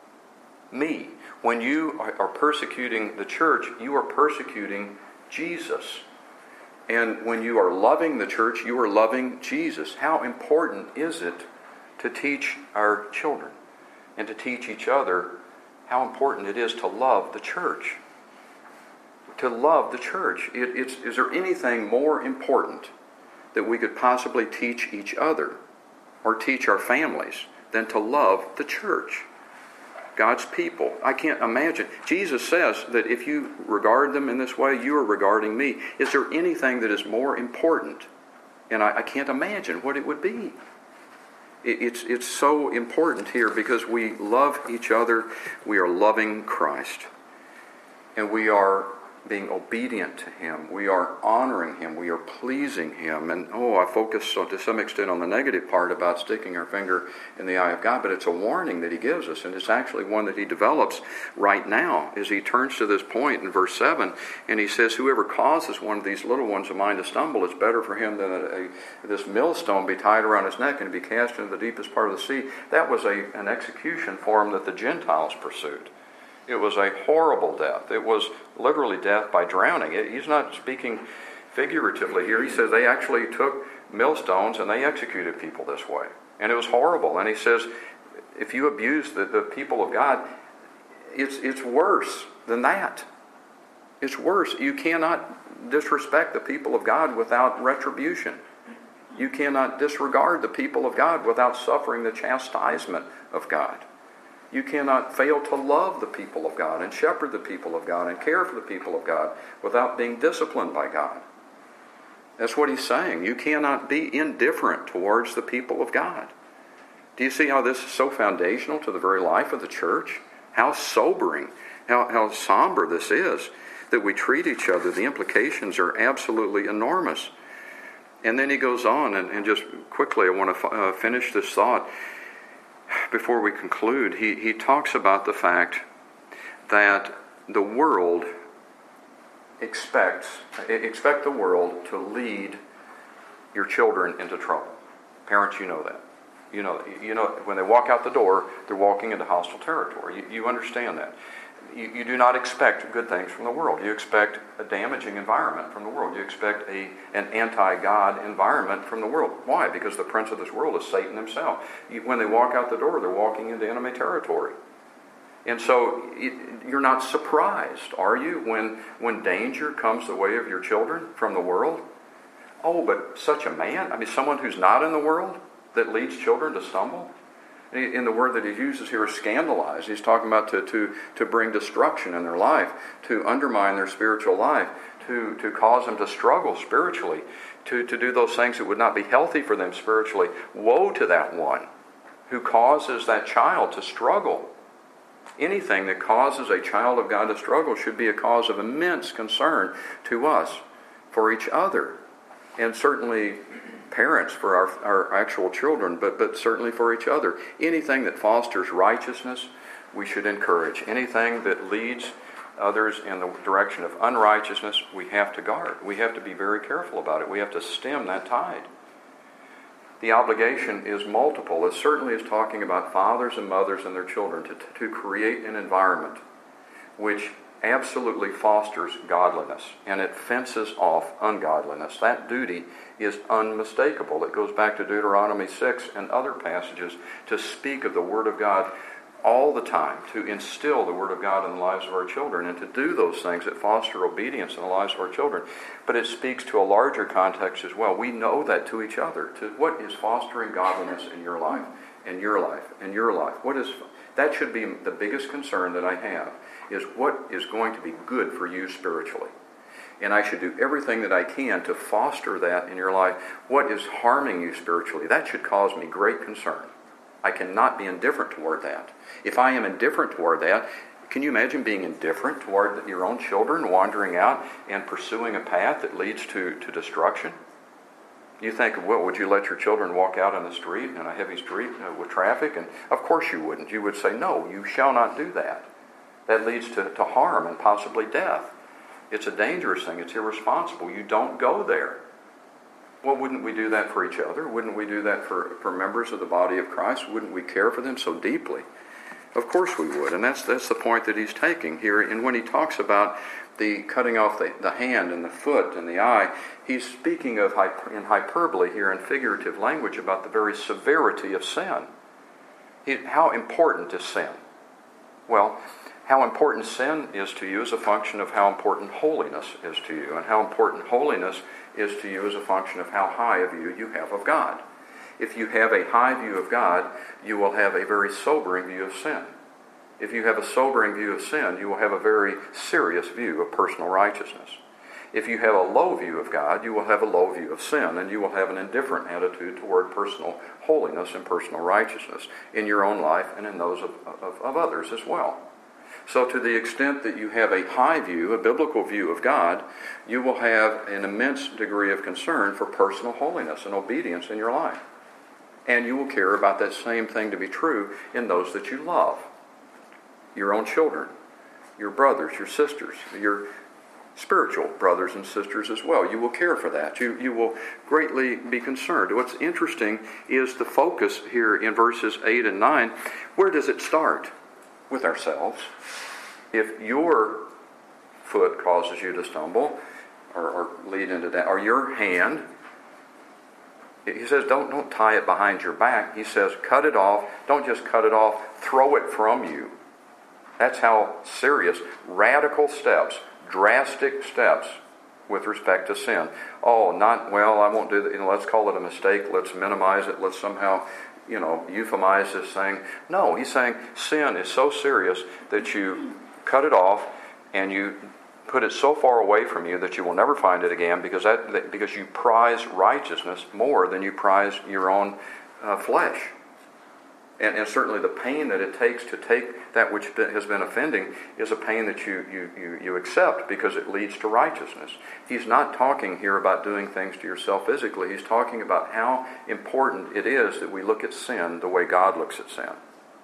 Me. When you are persecuting the church, you are persecuting Jesus. And when you are loving the church, you are loving Jesus. How important is it to teach our children and to teach each other how important it is to love the church? To love the church. Is there anything more important that we could possibly teach each other or teach our families than to love the church? God's people. I can't imagine. Jesus says that if you regard them in this way, you are regarding me. Is there anything that is more important? And I can't imagine what it would be. It's so important here because we love each other. We are loving Christ. And we are being obedient to him. We are honoring him. We are pleasing him. And I focus to some extent on the negative part about sticking our finger in the eye of God, but it's a warning that he gives us, and it's actually one that he develops right now as he turns to this point in verse 7, and he says, whoever causes one of these little ones of mine to stumble, it's better for him than this millstone be tied around his neck and be cast into the deepest part of the sea. That was an execution form that the Gentiles pursued. It was a horrible death. It was literally death by drowning. He's not speaking figuratively here. He says they actually took millstones and they executed people this way. And it was horrible. And he says, if you abuse the people of God, it's worse than that. It's worse. You cannot disrespect the people of God without retribution. You cannot disregard the people of God without suffering the chastisement of God. You cannot fail to love the people of God and shepherd the people of God and care for the people of God without being disciplined by God. That's what he's saying. You cannot be indifferent towards the people of God. Do you see how this is so foundational to the very life of the church? How sobering, how somber this is, that we treat each other. The implications are absolutely enormous. And then he goes on, and just quickly I want to finish this thought. Before we conclude, he talks about the fact that the world expect the world to lead your children into trouble. Parents, you know that. You know when they walk out the door, they're walking into hostile territory. You understand that. You do not expect good things from the world. You expect a damaging environment from the world. You expect an anti-God environment from the world. Why? Because the prince of this world is Satan himself. When they walk out the door, they're walking into enemy territory. And so you're not surprised, are you, when danger comes the way of your children from the world? Oh, but such a man, someone who's not in the world that leads children to stumble? In the word that he uses here is scandalize. He's talking about to bring destruction in their life, to undermine their spiritual life, to cause them to struggle spiritually, to do those things that would not be healthy for them spiritually. Woe to that one who causes that child to struggle. Anything that causes a child of God to struggle should be a cause of immense concern to us, for each other, and certainly parents for our actual children, but certainly for each other. Anything that fosters righteousness, we should encourage. Anything that leads others in the direction of unrighteousness, we have to guard. We have to be very careful about it. We have to stem that tide. The obligation is multiple. It certainly is talking about fathers and mothers and their children to create an environment which absolutely fosters godliness, and it fences off ungodliness. That duty is unmistakable. It goes back to Deuteronomy 6 and other passages to speak of the Word of God all the time, to instill the Word of God in the lives of our children, and to do those things that foster obedience in the lives of our children. But it speaks to a larger context as well. We know that to each other, to what is fostering godliness in your life, and your life, and your life. That should be the biggest concern that I have, is what is going to be good for you spiritually. And I should do everything that I can to foster that in your life. What is harming you spiritually? That should cause me great concern. I cannot be indifferent toward that. If I am indifferent toward that, can you imagine being indifferent toward your own children wandering out and pursuing a path that leads to destruction? You think, well, would you let your children walk out on the street, in a heavy street with traffic? And of course you wouldn't. You would say, no, you shall not do that. That leads to harm and possibly death. It's a dangerous thing. It's irresponsible. You don't go there. Well, wouldn't we do that for each other? Wouldn't we do that for members of the body of Christ? Wouldn't we care for them so deeply? Of course we would. And that's the point that he's taking here. And when he talks about the cutting off the hand and the foot and the eye, he's speaking of in hyperbole here, in figurative language, about the very severity of sin. How important is sin? Well, how important sin is to you is a function of how important holiness is to you. And how important holiness is to you is a function of how high a view you have of God. If you have a high view of God, you will have a very sobering view of sin. If you have a sobering view of sin, you will have a very serious view of personal righteousness. If you have a low view of God, you will have a low view of sin, and you will have an indifferent attitude toward personal holiness and personal righteousness in your own life and in those of others as well. So to the extent that you have a high view, a biblical view of God, you will have an immense degree of concern for personal holiness and obedience in your life. And you will care about that same thing to be true in those that you love. Your own children, your brothers, your sisters, your spiritual brothers and sisters as well. You will care for that. You will greatly be concerned. What's interesting is the focus here in verses 8 and 9. Where does it start? With ourselves. If your foot causes you to stumble or lead into that, or your hand, he says don't tie it behind your back. He says cut it off. Don't just cut it off, throw it from you. That's how serious, radical steps, drastic steps with respect to sin. Oh, I won't do that. Let's call it a mistake. Let's minimize it. Let's somehow euphemize this thing. No, he's saying sin is so serious that you cut it off and you put it so far away from you that you will never find it again, because you prize righteousness more than you prize your own flesh. And certainly the pain that it takes to take that which has been offending is a pain that you accept because it leads to righteousness. He's not talking here about doing things to yourself physically. He's talking about how important it is that we look at sin the way God looks at sin.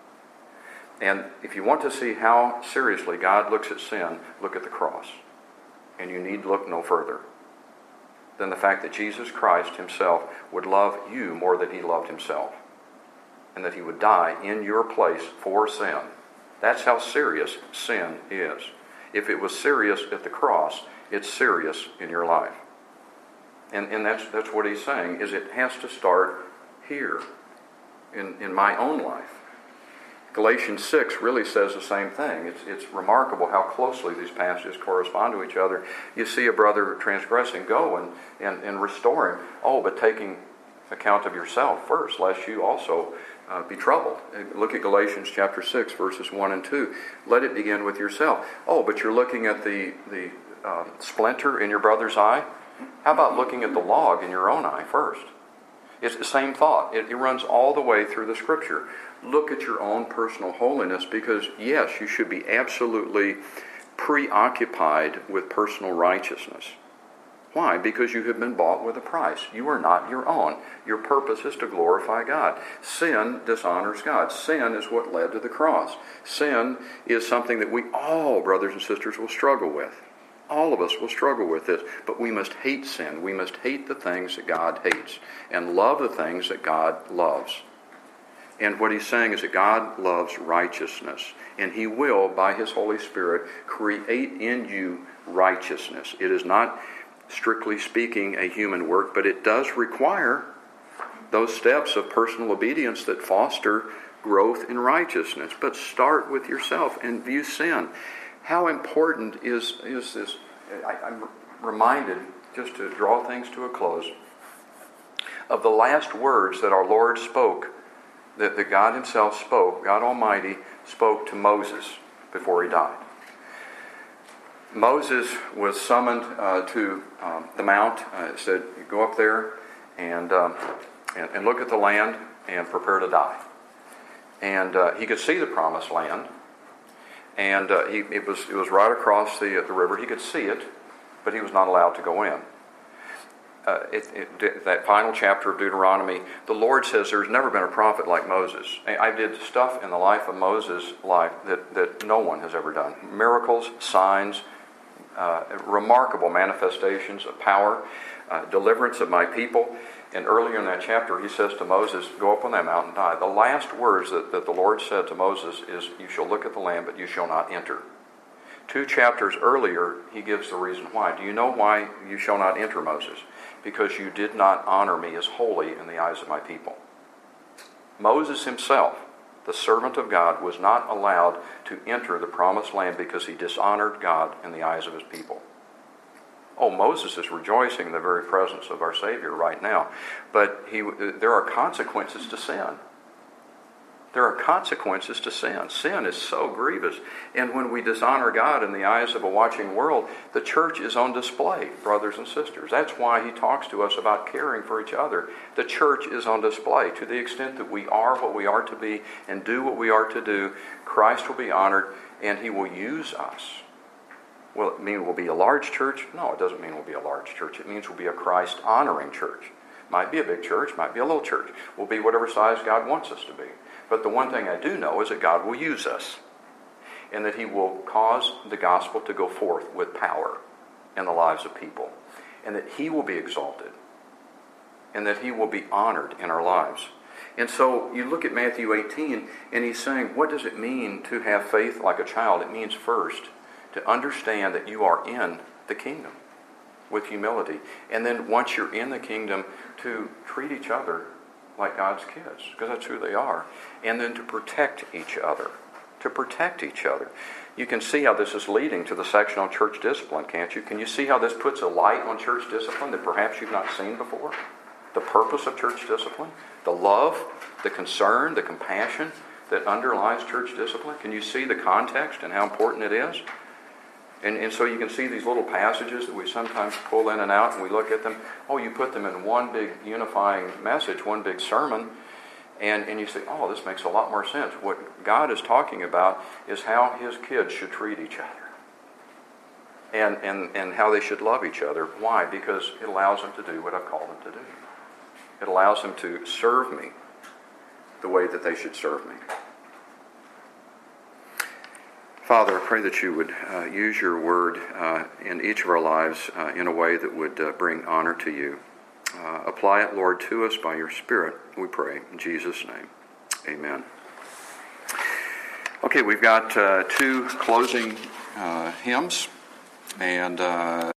And if you want to see how seriously God looks at sin, look at the cross. And you need look no further than the fact that Jesus Christ himself would love you more than he loved himself, and that he would die in your place for sin. That's how serious sin is. If it was serious at the cross, it's serious in your life. And that's what he's saying, is it has to start here, in my own life. Galatians 6 really says the same thing. It's remarkable how closely these passages correspond to each other. You see a brother transgressing, go and restore him. Oh, but taking account of yourself first, lest you also be troubled. Look at Galatians chapter 6, verses 1 and 2. Let it begin with yourself. Oh, but you're looking at the splinter in your brother's eye? How about looking at the log in your own eye first? It's the same thought. It runs all the way through the Scripture. Look at your own personal holiness, because, yes, you should be absolutely preoccupied with personal righteousness. Why? Because you have been bought with a price. You are not your own. Your purpose is to glorify God. Sin dishonors God. Sin is what led to the cross. Sin is something that we all, brothers and sisters, will struggle with. All of us will struggle with this, but we must hate sin. We must hate the things that God hates and love the things that God loves. And what he's saying is that God loves righteousness, and he will, by his Holy Spirit, create in you righteousness. It is not, strictly speaking, a human work, but it does require those steps of personal obedience that foster growth in righteousness. But start with yourself and view sin. How important is this? I'm reminded, just to draw things to a close, of the last words that our Lord spoke, that God himself spoke, God Almighty spoke to Moses before he died. Moses was summoned to the mount. It said, go up there and look at the land and prepare to die. And he could see the promised land. And it was right across the river. He could see it, but he was not allowed to go in. That final chapter of Deuteronomy, the Lord says there's never been a prophet like Moses. I did stuff in the life of Moses' life that no one has ever done. Miracles, signs, remarkable manifestations of power, deliverance of my people. And earlier in that chapter, he says to Moses, go up on that mountain and die. The last words that the Lord said to Moses is, you shall look at the land, but you shall not enter. 2 chapters earlier, he gives the reason why. Do you know why you shall not enter, Moses? Because you did not honor me as holy in the eyes of my people. Moses himself, the servant of God, was not allowed to enter the promised land because he dishonored God in the eyes of his people. Oh, Moses is rejoicing in the very presence of our Savior right now. But there are consequences to sin. There are consequences to sin. Sin is so grievous. And when we dishonor God in the eyes of a watching world, the church is on display, brothers and sisters. That's why he talks to us about caring for each other. The church is on display. To the extent that we are what we are to be and do what we are to do, Christ will be honored and he will use us. Will it mean we'll be a large church? No, it doesn't mean we'll be a large church. It means we'll be a Christ-honoring church. Might be a big church, might be a little church. We'll be whatever size God wants us to be. But the one thing I do know is that God will use us, and that he will cause the gospel to go forth with power in the lives of people, and that he will be exalted, and that he will be honored in our lives. And so you look at Matthew 18, and he's saying, what does it mean to have faith like a child? It means first to understand that you are in the kingdom with humility. And then once you're in the kingdom, to treat each other like God's kids, because that's who they are. And then to protect each other. To protect each other. You can see how this is leading to the section on church discipline, can't you? Can you see how this puts a light on church discipline that perhaps you've not seen before? The purpose of church discipline, the love, the concern, the compassion that underlies church discipline. Can you see the context and how important it is? And so you can see these little passages that we sometimes pull in and out, and we look at them. Oh, you put them in one big unifying message, one big sermon, and you say, oh, this makes a lot more sense. What God is talking about is how his kids should treat each other. And how they should love each other. Why? Because it allows them to do what I've called them to do. It allows them to serve me the way that they should serve me. Father, I pray that you would use your word in each of our lives in a way that would bring honor to you. Apply it, Lord, to us by your Spirit, we pray. In Jesus' name, amen. Okay, we've got 2 closing hymns, and